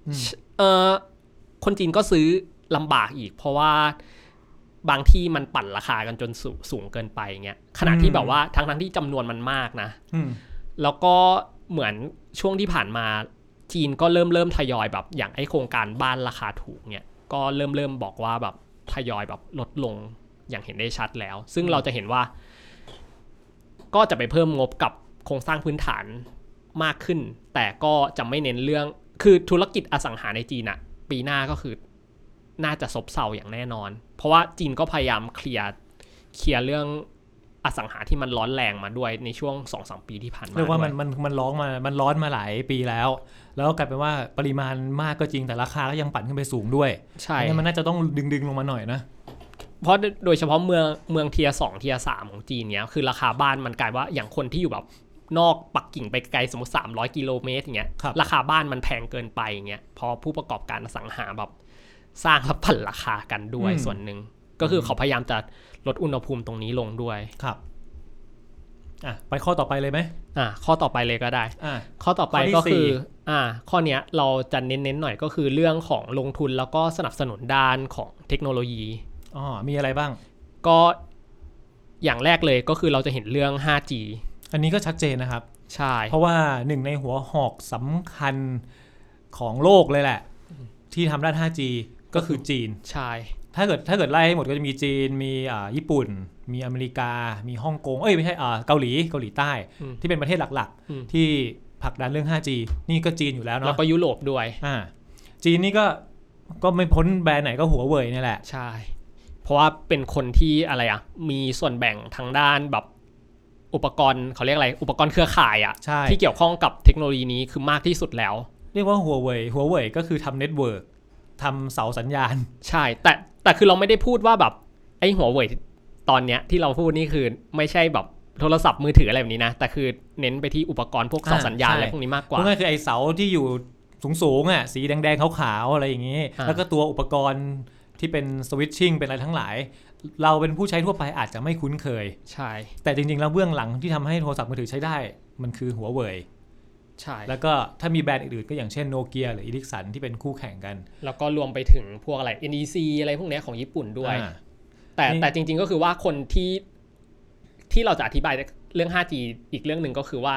คนจีนก็ซื้อลำบากอีกเพราะว่าบางที่มันปั่นราคากันจนสูงเกินไปเงี้ยขณะที่แบบว่าทั้งที่จำนวนมันมากนะแล้วก็เหมือนช่วงที่ผ่านมาจีนก็เริ่มทยอยแบบอย่างไอ้โครงการบ้านราคาถูกเนี่ยก็เริ่มบอกว่าแบบทยอยแบบลดลงอย่างเห็นได้ชัดแล้วซึ่งเราจะเห็นว่าก็จะไปเพิ่มงบกับโครงสร้างพื้นฐานมากขึ้นแต่ก็จะไม่เน้นเรื่องคือธุรกิจอสังหาในจีนปีหน้าก็คือน่าจะซบเซาอย่างแน่นอนเพราะว่าจีนก็พยายามเคลียร์เรื่องอสังหาที่มันร้อนแรงมาด้วยในช่วง 2-3 ปีที่ผ่านมาเรียกว่ามันร้อนมาหลายปีแล้วกลายเป็นว่าปริมาณมากก็จริงแต่ราคาก็ยังปั่นขึ้นไปสูงด้วยใช่งั้นมันน่าจะต้องดึงลงมาหน่อยนะเพราะโดยเฉพาะเมืองเทียร์2เทียร์3ของจีนเนี้ยคือราคาบ้านมันกลายว่าอย่างคนที่อยู่แบบนอกปักกิ่งไปไกลสมมติ300กิโลเมตรอย่างเงี้ยราคาบ้านมันแพงเกินไปอย่างเงี้ยพอผู้ประกอบการอสังหาแบบสร้างแล้วปั่นราคากันด้วยส่วนหนึ่งก็คือเขาพยายามจะลดอุณหภูมิตรงนี้ลงด้วยครับไปข้อต่อไปเลยไหมข้อต่อไปเลยก็ได้ข้อต่อไปก็คือข้อเนี้ยเราจะเน้นหน่อยก็คือเรื่องของลงทุนแล้วก็สนับสนุนด้านของเทคโนโลยีมีอะไรบ้างก็อย่างแรกเลยก็คือเราจะเห็นเรื่อง 5G อันนี้ก็ชัดเจนนะครับใช่เพราะว่าหนึ่งในหัวหอกสำคัญของโลกเลยแหละที่ทำด้าน 5G ก็คือจีนใช่ถ้าเกิดไล่ให้หมดก็จะมีจีนมีญี่ปุ่นมีอเมริกามีฮ่องกงไม่ใช่เกาหลีใต้ที่เป็นประเทศหลักๆที่ผลักดันเรื่อง 5G นี่ก็จีนอยู่แล้วเนาะแล้วก็ยุโรปด้วยจีนนี่ก็ไม่พ้นแบรนด์ไหนก็หัวเว่ยนี่แหละใช่เพราะว่าเป็นคนที่อะไรมีส่วนแบ่งทางด้านแบบอุปกรณ์เขาเรียกอะไรอุปกรณ์เครือข่ายที่เกี่ยวข้องกับเทคโนโลยีนี้คือมากที่สุดแล้วเรียกว่าหัวเว่ยก็คือทำเน็ตเวิร์กทำเสาสัญญาณใช่แต่คือเราไม่ได้พูดว่าแบบไอ้หัวเว่ยตอนเนี้ยที่เราพูดนี่คือไม่ใช่แบบโทรศัพท์มือถืออะไรแบบนี้นะแต่คือเน้นไปที่อุปกรณ์พวกเสาสัญญาณอะไรพวกนี้มากกว่าก็คือไอ้เสาที่อยู่สูงสีแดงขาวๆอะไรอย่างนี้แล้วก็ตัวอุปกรณ์ที่เป็นสวิตชิ่งเป็นอะไรทั้งหลายเราเป็นผู้ใช้ทั่วไปอาจจะไม่คุ้นเคยใช่แต่จริงๆแล้วเบื้องหลังที่ทำให้โทรศัพท์มือถือใช้ได้มันคือหัวเว่ยใช่แล้วก็ถ้ามีแบรนด์อื่นๆก็อย่างเช่นโนเกียหรืออีริกสันที่เป็นคู่แข่งกันแล้วก็รวมไปถึงพวกอะไร NEC อะไรพวกนี้ของญี่ปุ่นด้วยแต่จริงๆก็คือว่าคนที่เราจะอธิบายเรื่อง 5G อีกเรื่องหนึ่งก็คือว่า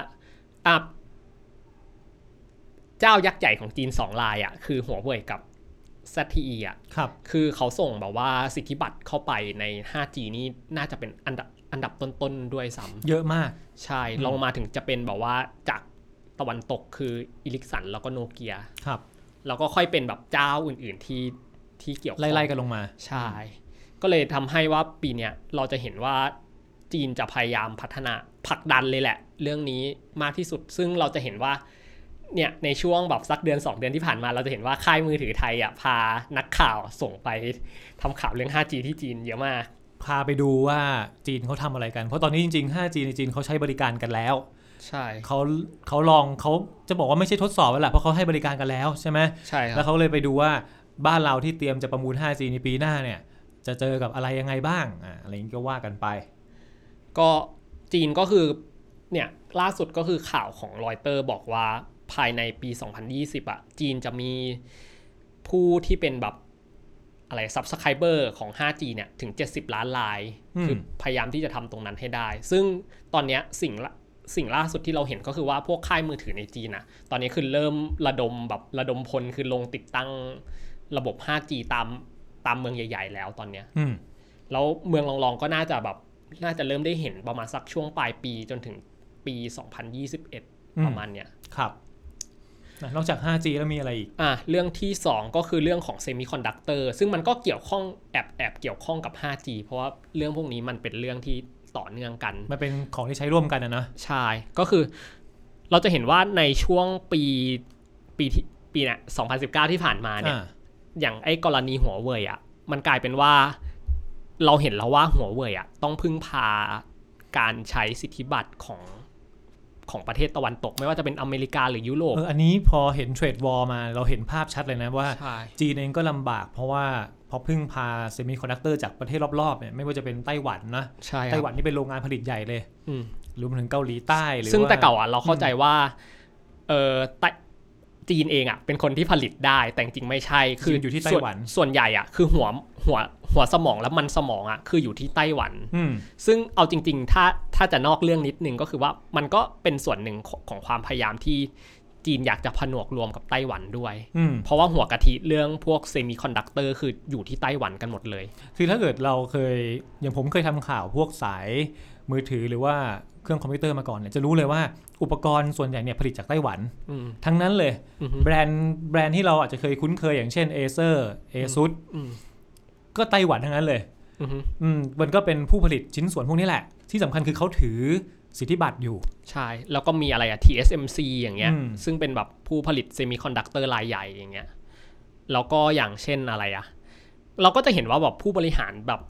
เจ้ายักษ์ใหญ่ของจีน2รายคือหัวเว่ยกับ ZTE คือเขาส่งแบบว่าสิทธิบัตรเข้าไปใน 5G นี่น่าจะเป็นอันดับต้นๆด้วยซ้ำเยอะมากใช่ลงมาถึงจะเป็นแบบว่าจากตะวันตกคืออิริกสันแล้วก็โนเกียครับแล้วก็ค่อยเป็นแบบเจ้าอื่นๆที่เกี่ยวไล่ๆกันลงมาใช่ก็เลยทำให้ว่าปีเนี้ยเราจะเห็นว่าจีนจะพยายามพัฒนาผลักดันเลยแหละเรื่องนี้มากที่สุดซึ่งเราจะเห็นว่าเนี่ยในช่วงแบบสักเดือน2เดือนที่ผ่านมาเราจะเห็นว่าค่ายมือถือไทยพานักข่าวส่งไปทำข่าวเรื่อง 5G ที่จีนเยอะมากพาไปดูว่าจีนเขาทำอะไรกันเพราะตอนนี้จริงๆ 5G ในจีนเขาใช้บริการกันแล้วใช่เขาลองเขาจะบอกว่าไม่ใช่ทดสอบแล้วแหละเพราะเขาให้บริการกันแล้วใช่ไหมใช่ครับแล้วเขาเลยไปดูว่าบ้านเราที่เตรียมจะประมูล 5G ในปีหน้าเนี่ยจะเจอกับอะไรยังไงบ้างอะไรอย่างนี้ก็ว่ากันไปก็จีนก็คือเนี่ยล่าสุดก็คือข่าวของรอยเตอร์บอกว่าภายในปี2020จีนจะมีผู้ที่เป็นแบบอะไร Subscriber ของ 5G เนี่ยถึง70ล้านรายคือพยายามที่จะทำตรงนั้นให้ได้ซึ่งตอนเนี้ยสิ่งล่าสุดที่เราเห็นก็คือว่าพวกค่ายมือถือในจีนตอนนี้คือเริ่มระดมพลคือลงติดตั้งระบบ 5G ตามเมืองใหญ่ๆแล้วตอนเนี้ยแล้วเมืองรองๆก็น่าจะเริ่มได้เห็นประมาณสักช่วงปลายปีจนถึงปี2021ประมาณเนี้ยครับนอกจาก 5G แล้วมีอะไรอีกเรื่องที่2ก็คือเรื่องของเซมิคอนดักเตอร์ซึ่งมันก็เกี่ยวข้องแอบเกี่ยวข้องกับ 5G เพราะว่าเรื่องพวกนี้มันเป็นเรื่องที่ต่อเนื่องกันมันเป็นของที่ใช้ร่วมกันนะใช่ก็คือเราจะเห็นว่าในช่วงปีเนี่ย2019ที่ผ่านมาเนี่ยอย่างไอ้กรณีหัวเว่ยมันกลายเป็นว่าเราเห็นแล้วว่าหัวเว่ยต้องพึ่งพาการใช้สิทธิบัตรของประเทศตะวันตกไม่ว่าจะเป็นอเมริกาหรือยุโรปอันนี้พอเห็นเทรดวอร์มาเราเห็นภาพชัดเลยนะว่าจีนเองก็ลำบากเพราะว่าพอพึ่งพาเซมิคอนดักเตอร์จากประเทศรอบๆเนี่ยไม่ว่าจะเป็นไต้หวันนะไต้หวันนี่เป็นโรงงานผลิตใหญ่เลยรวมถึงเกาหลีใต้หรือซึ่งแต่เก่าเราเข้าใจว่าจีนเองเป็นคนที่ผลิตได้แต่จริงไม่ใช่คืออยู่ที่ไต้หวันส่วนใหญ่คือหัวสมองและมันสมองคืออยู่ที่ไต้หวันซึ่งเอาจริงๆถ้าจะนอกเรื่องนิดนึงก็คือว่ามันก็เป็นส่วนหนึ่งของความพยายามที่จีนอยากจะผนวกรวมกับไต้หวันด้วยเพราะว่าหัวกะทิเรื่องพวกเซมิคอนดักเตอร์คืออยู่ที่ไต้หวันกันหมดเลยคือถ้าเกิดเราเคยอย่างผมเคยทำข่าวพวกสายมือถือหรือว่าเครื่องคอมพิวเตอร์มาก่อนเนี่ยจะรู้เลยว่าอุปกรณ์ส่วนใหญ่เนี่ยผลิตจากไต้หวันทั้งนั้นเลยแบรนด์ที่เราอาจจะเคยคุ้นเคยอย่างเช่น Acer ASUS ก็ไต้หวันทั้งนั้นเลยมันก็เป็นผู้ผลิตชิ้นส่วนพวกนี้แหละที่สำคัญคือเขาถือสิทธิบัตรอยู่ใช่แล้วก็มีอะไรTSMC อย่างเงี้ยซึ่งเป็นแบบผู้ผลิตเซมิคอนดักเตอร์รายใหญ่อย่างเงี้ยแล้วก็อย่างเช่นอะไรเราก็จะเห็นว่าแบบผู้บริหารแบบ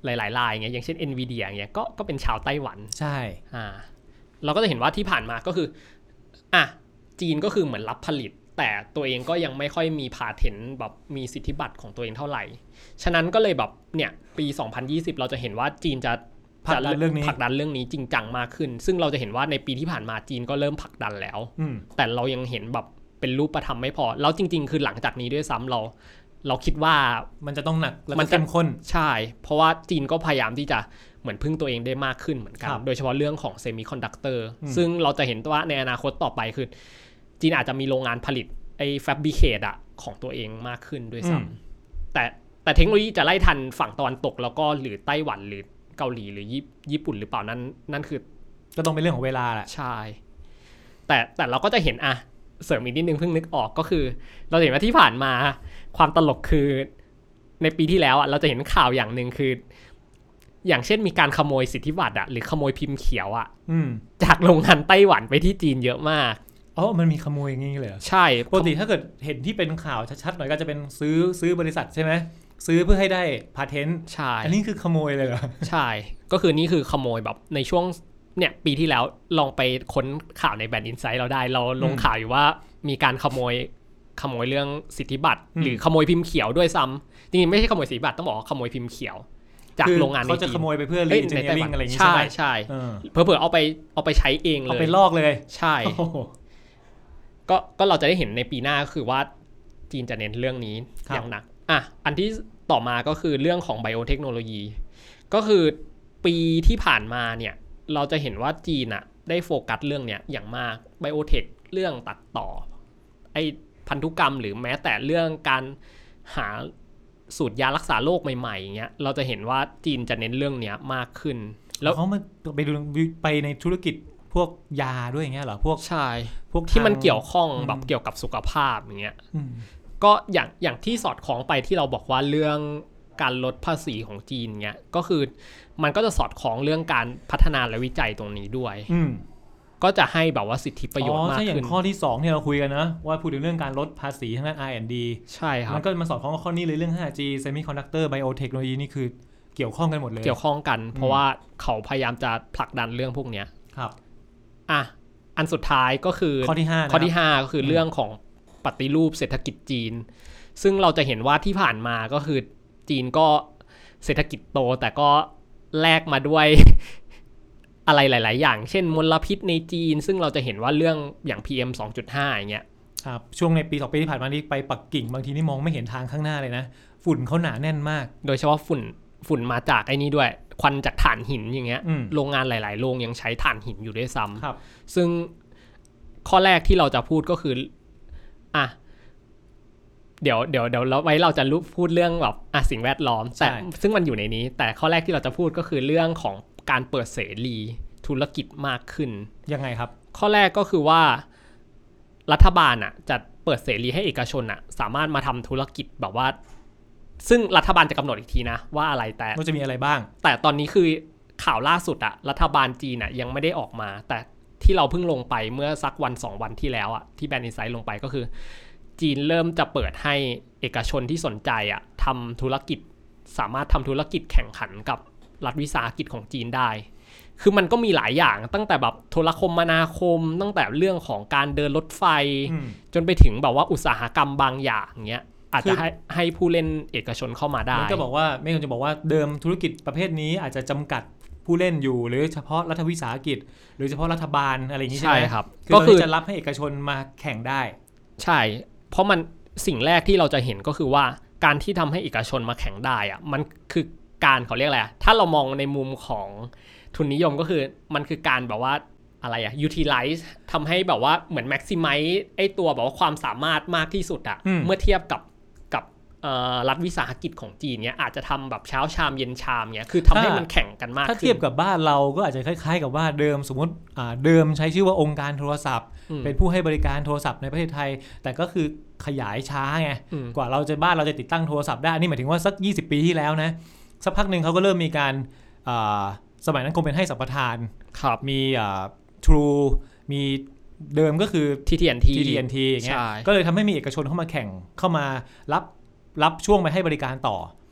หลายๆรายอย่างเงี้ยอย่างเช่น Nvidia อย่างเงี้ยก็เป็นชาวไต้หวันใช่เราก็จะเห็นว่าที่ผ่านมาก็คือจีนก็คือเหมือนรับผลิตแต่ตัวเองก็ยังไม่ค่อยมีพาเทนต์แบบมีสิทธิบัตรของตัวเองเท่าไหร่ฉะนั้นก็เลยแบบเนี่ยปี2020เราจะเห็นว่าจีนจะผลักดันเรื่องนี้จริงจังมากขึ้นซึ่งเราจะเห็นว่าในปีที่ผ่านมาจีนก็เริ่มผลักดันแล้วแต่เรายังเห็นแบบเป็นรูปธรรมไม่พอแล้วจริงๆคือหลังจากนี้ด้วยซ้ำเราคิดว่ามันจะต้องหนักแล้วมันเข้มข้นใช่เพราะว่าจีนก็พยายามที่จะเหมือนพึ่งตัวเองได้มากขึ้นเหมือนกันโดยเฉพาะเรื่องของเซมิคอนดักเตอร์ซึ่งเราจะเห็นว่าในอนาคตต่อไปคือจีนอาจจะมีโรงงานผลิตไอ้แฟบริเคทของตัวเองมากขึ้นด้วยซ้ำแต่เทคโนโลยีจะไล่ทันฝั่งตะวันตกแล้วก็หรือไต้หวันหรือเกาหลีหรือญี่ปุ่นหรือเปล่านั่นคือก็ต้องเป็นเรื่องของเวลาแหละใช่แต่เราก็จะเห็นเสริมอีกนิดนึงเพิ่งนึกออกก็คือเราเห็นว่าที่ผ่านมาความตลกคือในปีที่แล้วเราจะเห็นข่าวอย่างนึงคืออย่างเช่นมีการขโมยสิทธิบัตรหรือขโมยพิมพ์เขียวจากโรงงานไต้หวันไปที่จีนเยอะมากมันมีขโมยอย่างนี้เลยใช่ปกติถ้าเกิดเห็นที่เป็นข่าวชัดๆหน่อยก็จะเป็นซื้อบริษัทใช่ไหมซื้อเพื่อให้ได้พาเทนต์ใช่อันนี้คือขโมยเลยเหรอใช่ก็คือนี่คือขโมยแบบในช่วงเนี่ยปีที่แล้วลองไปค้นข่าวในแบรนด์อินไซต์เราได้เราลงข่าวอยู่ว่ามีการขโมยเรื่องสิทธิบัตรหรือขโมยพิมพ์เขียวด้วยซ้ำจริงๆไม่ใช่ขโมยสิทธิบัตรต้องบอกว่าขโมยพิมพ์เขียวจากโรงงานเขาจะขโมยไปเพื่อรีเจเนริ่งอะไรอย่างงี้ใช่ใช่เผื่อเอาไปใช้เองเลยเอาไปลอกเลยใช่ก็เราจะได้เห็นในปีหน้าก็คือว่าจีนจะเน้นเรื่องนี้อย่างหนักอันที่ต่อมาก็คือเรื่องของไบโอเทคโนโลยีก็คือปีที่ผ่านมาเนี่ยเราจะเห็นว่าจีนได้โฟกัสเรื่องเนี้ยอย่างมากไบโอเทคเรื่องตัดต่อไอพันธุกรรมหรือแม้แต่เรื่องการหาสูตรยารักษาโรคใหม่ๆอย่างเงี้ยเราจะเห็นว่าจีนจะเน้นเรื่องเนี้ยมากขึ้นแล้วเขามาไปในธุรกิจพวกยาด้วยอย่างเงี้ยเหรอพวกใช่พวกที่มันเกี่ยวข้องแบบเกี่ยวกับสุขภาพอย่างเงี้ยก็อย่างที่สอดคล้องไปที่เราบอกว่าเรื่องการลดภาษีของจีนเงี้ยก็คือมันก็จะสอดคล้องเรื่องการพัฒนาและวิจัยตรงนี้ด้วยก็จะให้แบบว่าสิทธิประโยชน์มากขึ้นอย่างข้อที่2ที่เราคุยกันนะว่าพูดถึงเรื่องการลดภาษีทางด้าน R&D ใช่ครับมันก็มาสอดคล้องกับข้อนี้เลยเรื่อง 5G Semiconductor Biotechnology นี่คือเกี่ยวข้องกันหมดเลยเกี่ยวข้องกันเพราะว่าเขาพยายามจะผลักดันเรื่องพวกเนี้ยครับอันสุดท้ายก็คือข้อที่ 5ก็คือเรื่องของปฏิรูปเศรษฐกิจจีนซึ่งเราจะเห็นว่าที่ผ่านมาก็คือจีนก็เศรษฐกิจโตแต่ก็แลกมาด้วยอะไรหลายๆอย่างเช่นมลพิษในจีนซึ่งเราจะเห็นว่าเรื่องอย่าง PM 2.5 อย่างเงี้ยครับช่วงในปี2ปีที่ผ่านมานี้ไปปักกิ่งบางทีนี่มองไม่เห็นทางข้างหน้าเลยนะฝุ่นเขาหนาแน่นมากโดยเฉพาะฝุ่นมาจากไอ้นี้ด้วยควันจากถ่านหินอย่างเงี้ยโรงงานหลายๆโรงยังใช้ถ่านหินอยู่ด้วยซ้ำซึ่งข้อแรกที่เราจะพูดก็คือเดี๋ยวเราจะพูดเรื่องแบบสิ่งแวดล้อมแต่ซึ่งมันอยู่ในนี้แต่ข้อแรกที่เราจะพูดก็คือเรื่องของการเปิดเสรีธุรกิจมากขึ้นยังไงครับข้อแรกก็คือว่ารัฐบาลจะเปิดเสรีให้เอกชนสามารถมาทำธุรกิจแบบว่าซึ่งรัฐบาลจะกำหนดอีกทีนะว่าอะไรแต่ว่าจะมีอะไรบ้างแต่ตอนนี้คือข่าวล่าสุดรัฐบาลจีนยังไม่ได้ออกมาแต่ที่เราเพิ่งลงไปเมื่อสักวัน2วันที่แล้วที่แบรนด์อินไซต์ลงไปก็คือจีนเริ่มจะเปิดให้เอกชนที่สนใจทำธุรกิจสามารถทำธุรกิจแข่งขันกับรัฐวิสาหกิจของจีนได้คือมันก็มีหลายอย่างตั้งแต่แบบโทรคมนาคมตั้งแต่เรื่องของการเดินรถไฟจนไปถึงแบบว่าอุตสาหกรรมบางอย่างเงี้ยอาจจะให้ผู้เล่นเอกชนเข้ามาได้มันก็บอกว่าไม่ควรจะบอกว่าเดิมธุรกิจประเภทนี้อาจจะจำกัดผู้เล่นอยู่หรือเฉพาะรัฐวิสาหกิจหรือเฉพาะรัฐบาลอะไรอย่างนี้ใช่ไหมครับก็คือจะรับให้เอกชนมาแข่งได้ใช่เพราะมันสิ่งแรกที่เราจะเห็นก็คือว่าการที่ทำให้เอกชนมาแข่งได้มันคือการเขาเรียกอะไรถ้าเรามองในมุมของทุนนิยมก็คือมันคือการแบบว่าอะไรutilize ทำให้แบบว่าเหมือน maximize ไอ้ตัวแบบว่าความสามารถมากที่สุดเมื่อเทียบกับรัฐวิสาหกิจของจีนเนี้ยอาจจะทำแบบเช้าชามเย็นชามเนี้ยคือทำให้มันแข่งกันมากถ้าเทียบกับบ้านเราก็อาจจะคล้ายๆกับว่าเดิมสมมติเดิมใช้ชื่อว่าองค์การโทรศัพท์เป็นผู้ให้บริการโทรศัพท์ในประเทศไทยแต่ก็คือขยายช้าไงกว่าบ้านเราจะติดตั้งโทรศัพท์ได้นี่หมายถึงว่าสัก20ปีที่แล้วนะสักพักนึงเขาก็เริ่มมีการสมัยนั้นคงเป็นให้สัมปทานมีTrue มีเดิมก็คือ TTNT อย่างเงี้ยก็เลยทำให้มีเอกชนเข้ามาแข่งเข้ามารับช่วงไปให้บริการต่อ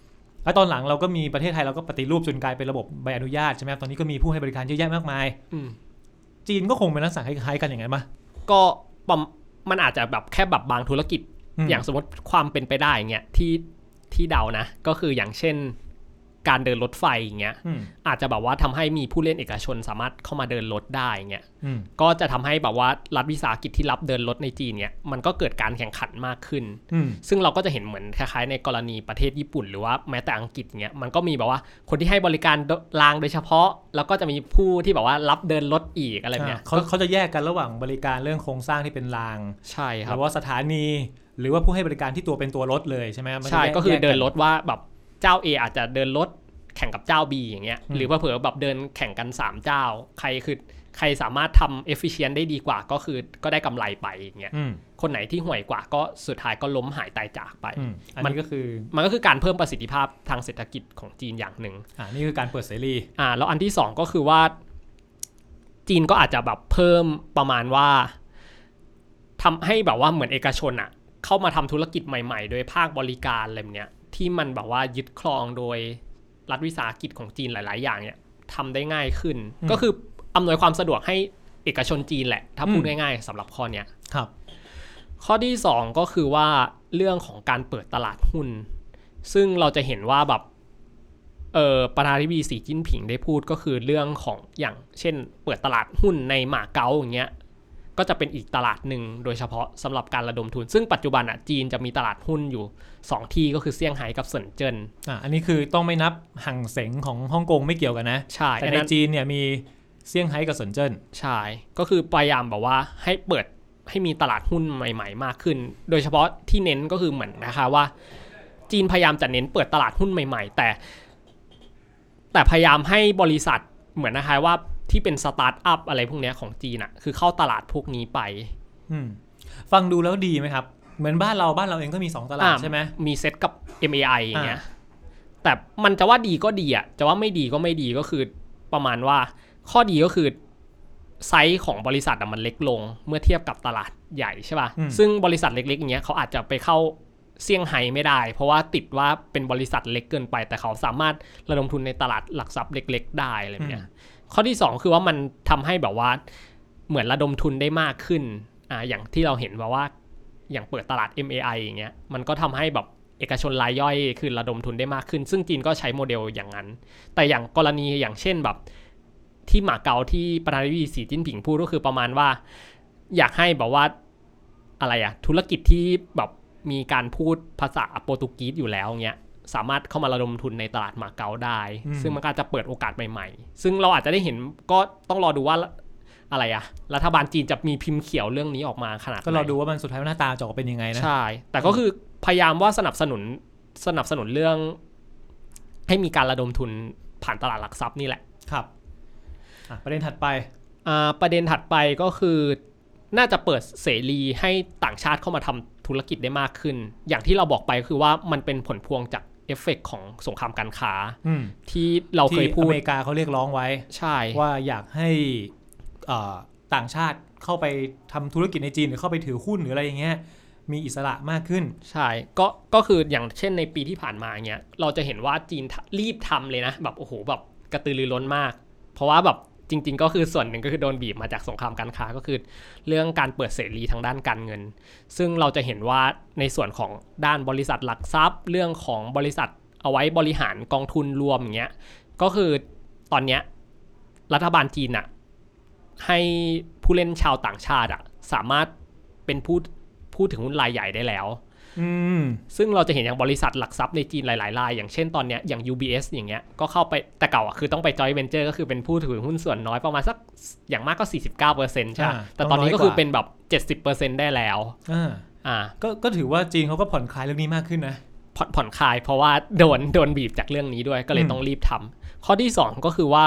แล้วตอนหลังเราก็มีประเทศไทยเราก็ปฏิรูปจนกลายเป็นระบบใบอนุญาตใช่ไหมตอนนี้ก็มีผู้ให้บริการเยอะแยะมากมายจีนก็คงเป็นลักษณะคล้ายๆกันอย่างนั้นป่ะก็มันอาจจะแบบแค่แบบบางธุรกิจอย่างสมมติความเป็นไปได้อย่างเงี้ยที่เดานะก็คืออย่างเช่นการเดินรถไฟอย่างเงี้ยอาจจะแบบว่าทำให้มีผู้เล่นเอกชนสามารถเข้ามาเดินรถได้เงี้ยก็จะทำให้แบบว่ารัฐวิสาหกิจที่รับเดินรถในจีนเนี่ยมันก็เกิดการแข่งขันมากขึ้นซึ่งเราก็จะเห็นเหมือนคล้ายๆในกรณีประเทศญี่ปุ่นหรือว่าแม้แต่อังกฤษเงี้ยมันก็มีแบบว่าคนที่ให้บริการรางโดยเฉพาะแล้วก็จะมีผู้ที่แบบว่ารับเดินรถอีกอะไรเงี้ยเขาจะแยกกันระหว่างบริการเรื่องโครงสร้างที่เป็นรางใช่ครับหรือว่าสถานีหรือว่าผู้ให้บริการที่ตัวเป็นตัวรถเลยใช่ไหมใช่ก็คือเดินรถว่าแบบเจ้า A อาจจะเดินรถแข่งกับเจ้า B อย่างเงี้ยหรือว่าเผื่อแบบเดินแข่งกัน3เจ้าใครสามารถทำ efficient ได้ดีกว่าก็ได้กำไรไปอย่างเงี้ยคนไหนที่ห่วยกว่าก็สุดท้ายก็ล้มหายตายจากไปมันก็คือการเพิ่มประสิทธิภาพทางเศรษฐกิจของจีนอย่างหนึ่งนี่คือการเปิดเสรีแล้วอันที่2ก็คือว่าจีนก็อาจจะแบบเพิ่มประมาณว่าทำให้แบบว่าเหมือนเอกชนเข้ามาทำธุรกิจใหม่ๆโดยภาคบริการอะไรเนี้ยที่มันแบบว่ายึดครองโดยรัฐวิสาหกิจของจีนหลายๆอย่างเนี่ยทำได้ง่ายขึ้นก็คืออำนวยความสะดวกให้เอกชนจีนแหละถ้าพูดง่ายๆสำหรับข้อเนี้ยครับข้อที่2ก็คือว่าเรื่องของการเปิดตลาดหุ้นซึ่งเราจะเห็นว่าแบบประธานาธิบดีสีจิ้นผิงได้พูดก็คือเรื่องของอย่างเช่นเปิดตลาดหุ้นในหม่าเก๊าอย่างเงี้ยก็จะเป็นอีกตลาดหนึ่งโดยเฉพาะสำหรับการระดมทุนซึ่งปัจจุบันจีนจะมีตลาดหุ้นอยู่2ที่ก็คือเซี่ยงไฮ้กับเซินเจิ้นอันนี้คือต้องไม่นับหั่งเส็งของฮ่องกงไม่เกี่ยวกันนะใช่แต่ในจีนเนี่ยมีเซี่ยงไฮ้กับเซินเจิ้นใช่ก็คือพยายามแบบว่าให้มีตลาดหุ้นใหม่ๆมากขึ้นโดยเฉพาะที่เน้นก็คือเหมือนนะคะว่าจีนพยายามจะเน้นเปิดตลาดหุ้นใหม่ๆแต่พยายามให้บริษัทเหมือนนะคะว่าที่เป็นสตาร์ทอัพอะไรพวกนี้ของจีนคือเข้าตลาดพวกนี้ไปฟังดูแล้วดีไหมครับเหมือนบ้านเราเองก็มี2ตลาดใช่ไหมมีเซ็ตกับ MAI อย่างเงี้ยแต่มันจะว่าดีก็ดีจะว่าไม่ดีก็ไม่ดีก็คือประมาณว่าข้อดีก็คือไซส์ของบริษัทมันเล็กลงเมื่อเทียบกับตลาดใหญ่ใช่ป่ะซึ่งบริษัทเล็กๆอย่างเงี้ยเขาอาจจะไปเข้าเซี่ยงไฮ้ไม่ได้เพราะว่าติดว่าเป็นบริษัทเล็กเกินไปแต่เขาสามารถระดมทุนในตลาดหลักทรัพย์เล็กๆได้อะไรเงี้ยข้อที่2คือว่ามันทำให้แบบว่าเหมือนระดมทุนได้มากขึ้นอย่างที่เราเห็นว่าอย่างเปิดตลาด MAI อย่างเงี้ยมันก็ทำให้แบบเอกชนรายย่อยคือระดมทุนได้มากขึ้นซึ่งจีนก็ใช้โมเดลอย่างนั้นแต่อย่างกรณีอย่างเช่นแบบที่หม่าเก๊าที่ประธานาธิบดีสีจิ้นผิงพูดก็คือประมาณว่าอยากให้แบบว่าอะไรธุรกิจที่แบบมีการพูดภาษาโปรตุเกสอยู่แล้วเงี้ยสามารถเข้ามาระดมทุนในตลาดหม่าเก๊าได้ซึ่งมันก็จะเปิดโอกาสใหม่ๆซึ่งเราอาจจะได้เห็นก็ต้องรอดูว่าอะไรรัฐบาลจีนจะมีพิมพ์เขียวเรื่องนี้ออกมาขนาดไหนก็รอดูว่ามันสุดท้ายหน้าตาจะออกเป็นยังไงนะใช่แต่ก็คือพยายามว่าสนับสนุนเรื่องให้มีการระดมทุนผ่านตลาดหลักทรัพย์นี่แหละครับประเด็นถัดไปประเด็นถัดไปก็คือน่าจะเปิดเสรีให้ต่างชาติเข้ามาทำธุรกิจได้มากขึ้นอย่างที่เราบอกไปคือว่ามันเป็นผลพวงจากเอฟเฟกต์ของสงครามการค้าที่เราเคยพูดที่อเมริกาเขาเรียกร้องไว้ใช่ว่าอยากให้ต่างชาติเข้าไปทำธุรกิจในจีนหรือเข้าไปถือหุ้นหรืออะไรอย่างเงี้ยมีอิสระมากขึ้นใช่ก็คืออย่างเช่นในปีที่ผ่านมาเงี้ยเราจะเห็นว่าจีนรีบทำเลยนะแบบโอ้โหแบบกระตือรือร้นมากเพราะว่าแบบจริงๆก็คือส่วนหนึ่งก็คือโดนบีบมาจากสงครามการค้าก็คือเรื่องการเปิดเสรีทางด้านการเงินซึ่งเราจะเห็นว่าในส่วนของด้านบริษัทหลักทรัพย์เรื่องของบริษัทเอาไว้บริหารกองทุนรวมอย่างเงี้ยก็คือตอนเนี้ยรัฐบาลจีนให้ผู้เล่นชาวต่างชาติสามารถเป็นผู้ถือหุ้นรายใหญ่ได้แล้วซึ่งเราจะเห็นอย่างบริษัทหลักทรัพย์ในจีนหลายๆรายอย่างเช่นตอนเนี้ยอย่าง UBS อย่างเงี้ยก็เข้าไปแต่เก่าคือต้องไป joint venture ก็คือเป็นผู้ถือหุ้นส่วนน้อยประมาณสักอย่างมากก็ 49% ใช่แต่ตอนนี้ก็คือเป็นแบบ 70% ได้แล้วก็ถือว่าจีนเขาก็ผ่อนคลายเรื่องนี้มากขึ้นนะผ่อนคลายเพราะว่าโดนบีบจากเรื่องนี้ด้วยก็เลยต้องรีบทำข้อที่2ก็คือว่า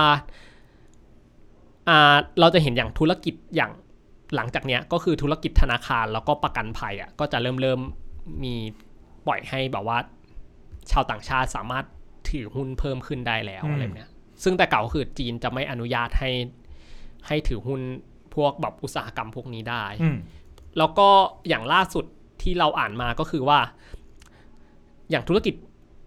เราจะเห็นอย่างธุรกิจอย่างหลังจากเนี้ยก็คือธุรกิจธนาคารแล้วก็ประกันภัยก็จะเริ่มมีปล่อยให้แบบว่าชาวต่างชาติสามารถถือหุ้นเพิ่มขึ้นได้แล้วอะไรแบบเนี้ยซึ่งแต่เก่าคือจีนจะไม่อนุญาตให้ถือหุ้นพวกแบบอุตสาหกรรมพวกนี้ได้แล้วก็อย่างล่าสุดที่เราอ่านมาก็คือว่าอย่างธุรกิจ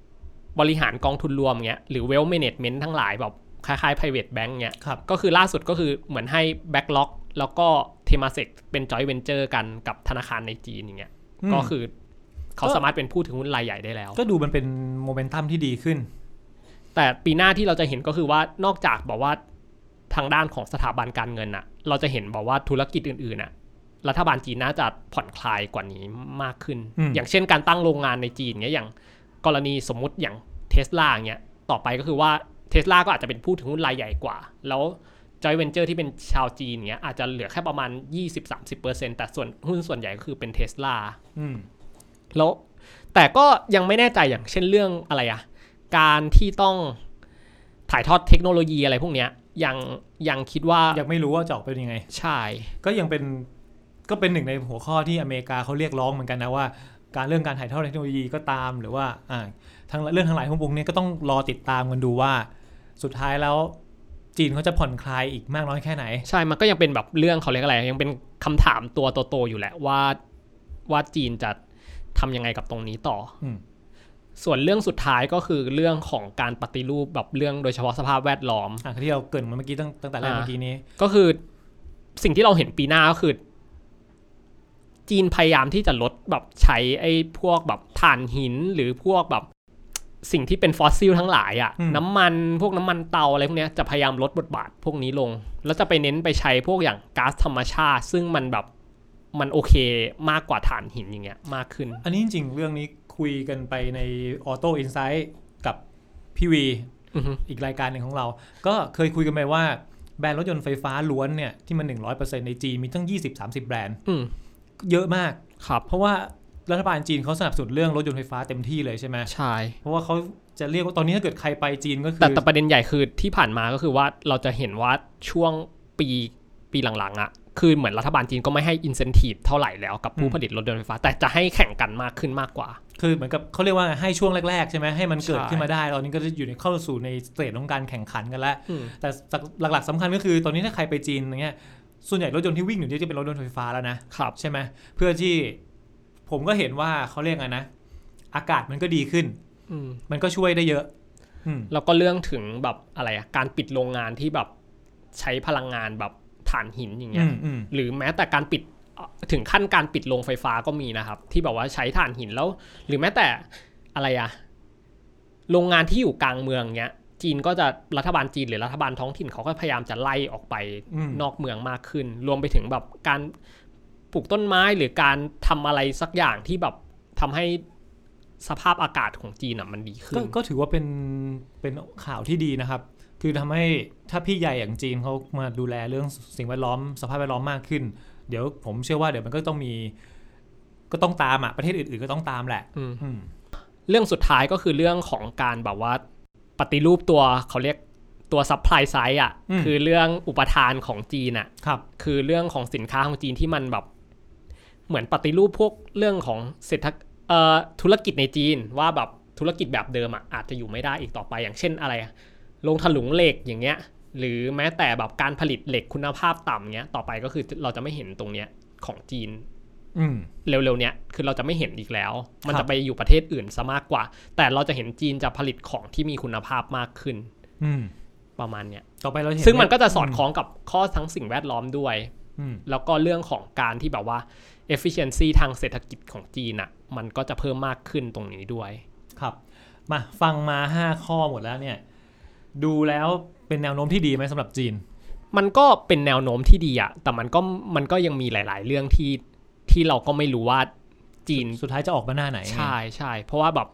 บริหารกองทุนรวมเงี้ยหรือ wealth management ทั้งหลายแบบคล้ายๆ private bank เงี้ยก็คือล่าสุดก็คือเหมือนให้ BlackRock แล้วก็ Temasek เป็น joint venture กันกับธนาคารในจีนอย่างเงี้ยก็คือเขาสามารถเป็นผู้ถือหุ้นรายใหญ่ได้แล้วก็ดูมันเป็นโมเมนตัมที่ดีขึ้นแต่ปีหน้าที่เราจะเห็นก็คือว่านอกจากบอกว่าทางด้านของสถาบันการเงินน่ะเราจะเห็นบอกว่าธุรกิจอื่นๆน่ะรัฐบาลจีนน่าจะผ่อนคลายกว่านี้มากขึ้นอย่างเช่นการตั้งโรงงานในจีนเงี้ยอย่างกรณีสมมุติอย่าง Tesla เงี้ยต่อไปก็คือว่า Tesla ก็อาจจะเป็นผู้ถือหุ้นรายใหญ่กว่าแล้วjoint venture ที่เป็นชาวจีนเงี้ยอาจจะเหลือแค่ประมาณ 20-30% แต่ส่วนหุ้นส่วนใหญ่ก็คือเป็น Tesla แล้วแต่ก็ยังไม่แน่ใจอย่างเช่นเรื่องอะไรอะการที่ต้องถ่ายทอดเทคโนโลยีอะไรพวกเนี้ยยังคิดว่ายังไม่รู้ว่าจะออกเป็นยังไงใช่ก็ยังเป็นหนึ่งในหัวข้อที่อเมริกาเขาเรียกร้องเหมือนกันนะว่าเรื่องการถ่ายทอดเทคโนโลยีก็ตามหรือว่าทั้งเรื่องทั้งหลายพวกนี้ก็ต้องรอติดตามกันดูว่าสุดท้ายแล้วจีนเขาจะผ่อนคลายอีกมากน้อยแค่ไหนใช่มันก็ยังเป็นแบบเรื่องเขาเรียกอะไรยังเป็นคำถามตัวโตๆอยู่แหละว่าจีนจะทำยังไงกับตรงนี้ต่อส่วนเรื่องสุดท้ายก็คือเรื่องของการปฏิรูปแบบเรื่องโดยเฉพาะสภาพแวดล้อมที่เราเกริ่นมาเมื่อกี้ตั้งแต่แรกเมื่อกี้นี้ก็คือสิ่งที่เราเห็นปีหน้าก็คือจีนพยายามที่จะลดแบบใช้ไอ้พวกแบบถ่านหินหรือพวกแบบสิ่งที่เป็นฟอสซิลทั้งหลายน้ำมันพวกน้ำมันเตาอะไรพวกนี้จะพยายามลดบทบาทพวกนี้ลงแล้วจะไปเน้นไปใช้พวกอย่างก๊าซธรรมชาติซึ่งมันแบบมันโอเคมากกว่าถ่านหินอย่างเงี้ยมากขึ้นอันนี้จริงๆเรื่องนี้คุยกันไปใน Auto Insight กับพี่วีอีกรายการหนึ่งของเราก็เคยคุยกันไปว่าแบรนด์รถยนต์ไฟฟ้าล้วนเนี่ยที่มัน 100% ในจีนมีตั้ง 20-30 แบรนด์เยอะมากครับเพราะว่ารัฐบาลจีนเขาสนับสนุนเรื่องรถยนต์ไฟฟ้าเต็มที่เลยใช่ไหมใช่เพราะว่าเขาจะเรียกว่าตอนนี้ถ้าเกิดใครไปจีนก็คือแต่ประเด็นใหญ่คือที่ผ่านมาก็คือว่าเราจะเห็นว่าช่วงปีหลังๆคือเหมือนรัฐบาลจีนก็ไม่ให้ incentive เท่าไหร่แล้วกับผู้ผลิตรถยนต์ไฟฟ้าแต่จะให้แข่งกันมากขึ้นมากกว่าคือเหมือนกับเขาเรียกว่าให้ช่วงแรกๆใช่ไหมให้มันเกิดขึ้นมาได้ตอนนี้ก็จะอยู่ในเข้าสู่ในสเตจของการแข่งขันกันแล้วแต่หลักๆสำคัญก็คือตอนนี้ถ้าใครไปจีนอย่างเงี้ยส่วนใหญ่รถยนต์ที่วิ่งอยู่นี่จะเป็นรถยนต์ไฟฟ้าแล้วนะใช่ไหมเพื่อที่ผมก็เห็นว่าเขาเรียกไงนะอากาศมันก็ดีขึ้นมันก็ช่วยได้เยอะแล้วก็เรื่องถึงแบบอะไรการปิดโรงงานที่แบบใช้พลังงานแบบถ่านหินอย่างเงี้ยหรือแม้แต่การปิดถึงขั้นการปิดโรงไฟฟ้าก็มีนะครับที่แบบว่าใช้ถ่านหินแล้วหรือแม้แต่อะไรโรงงานที่อยู่กลางเมืองเงี้ยจีนก็จะรัฐบาลจีนหรือรัฐบาลท้องถิ่นเขาก็พยายามจะไล่ออกไปนอกเมืองมากขึ้นรวมไปถึงแบบการปลูกต้นไม้หรือการทำอะไรสักอย่างที่แบบทำให้สภาพอากาศของจีนมันดีขึ้นก็ถือว่าเป็นข่าวที่ดีนะครับคือทำให้ถ้าพี่ใหญ่อย่างจีนเขามาดูแลเรื่องสิ่งแวดล้อมสภาพแวดล้อมมากขึ้นเดี๋ยวผมเชื่อว่าเดี๋ยวมันก็ต้องตามประเทศอื่นๆก็ต้องตามแหละเรื่องสุดท้ายก็คือเรื่องของการแบบว่าปฏิรูปตัวเขาเรียกตัวซัพพลายไซด์คือเรื่องอุปทานของจีนคือเรื่องของสินค้าของจีนที่มันแบบเหมือนปฏิรูปพวกเรื่องของธุรกิจในจีนว่าแบบธุรกิจแบบเดิมอาจจะอยู่ไม่ได้อีกต่อไปอย่างเช่นอะไรโรงถลุงเหล็กอย่างเงี้ยหรือแม้แต่แบบการผลิตเหล็กคุณภาพต่ำเงี้ยต่อไปก็คือเราจะไม่เห็นตรงเนี้ยของจีนเร็วๆเนี้ยคือเราจะไม่เห็นอีกแล้วมันจะไปอยู่ประเทศอื่นซะมากกว่าแต่เราจะเห็นจีนจะผลิตของที่มีคุณภาพมากขึ้นประมาณเนี้ยต่อไปเราเห็นซึ่งมันก็จะสอดคล้องกับข้อทั้งสิ่งแวดล้อมด้วยแล้วก็เรื่องของการที่แบบว่า efficiency ทางเศรษฐกิจของจีนมันก็จะเพิ่มมากขึ้นตรงนี้ด้วยครับมาฟังมา5ข้อหมดแล้วเนี่ยดูแล้วเป็นแนวโน้มที่ดีไหมสำหรับจีนมันก็เป็นแนวโน้มที่ดีแต่มันก็ยังมีหลายๆเรื่องที่เราก็ไม่รู้ว่าจีนสุดท้ายจะออกมาหน้าไหนใช่เพราะว่าแบบ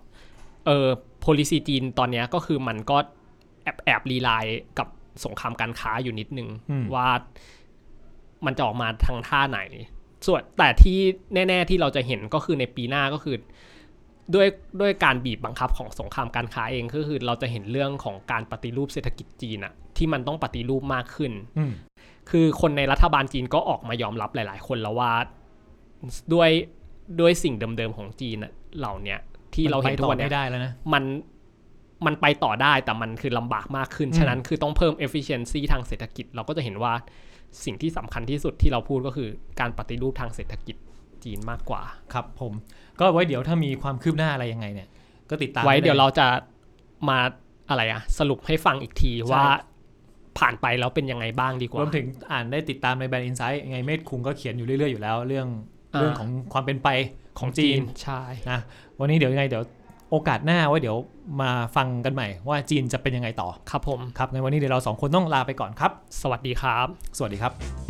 policy จีนตอนนี้ก็คือมันก็แอบรีไลน์กับสงครามการค้าอยู่นิดนึงว่ามันจะออกมาทางท่าไหนส่วนแต่ที่แน่ๆที่เราจะเห็นก็คือในปีหน้าก็คือด้วยการบีบบังคับของสงครามการค้าเองก็คือเราจะเห็นเรื่องของการปฏิรูปเศรษฐกิจจีนที่มันต้องปฏิรูปมากขึ้นคือคนในรัฐบาลจีนก็ออกมายอมรับหลายๆคนแล้วว่าด้วยสิ่งเดิมๆของจีนเหล่านี้ที่เราเห็นทุกวันนี้มันไปต่อได้แต่มันคือลำบากมากขึ้นฉะนั้นคือต้องเพิ่ม efficiency ทางเศรษฐกิจเราก็จะเห็นว่าสิ่งที่สำคัญที่สุดที่เราพูดก็คือการปฏิรูปทางเศรษฐกิจจีนมากกว่าครับผมก็ไว้เดี๋ยวถ้ามีความคืบหน้าอะไรยังไงเนี่ยก็ติดตามไว้เดี๋ยวเราจะมาอะไรอะสรุปให้ฟังอีกทีว่าผ่านไปแล้วเป็นยังไงบ้างดีกว่ารวมถึงอ่านได้ติดตามในแบรนด์อินไซต์ไงเมธคุงก็เขียนอยู่เรื่อยๆอยู่แล้วเรื่องของความเป็นไปของจีนใช่นะวันนี้เดี๋ยวยังไงเดี๋ยวโอกาสหน้าไว้เดี๋ยวมาฟังกันใหม่ว่าจีนจะเป็นยังไงต่อครับผมครับในวันนี้เดี๋ยวเรา2คนต้องลาไปก่อนครับสวัสดีครับสวัสดีครับ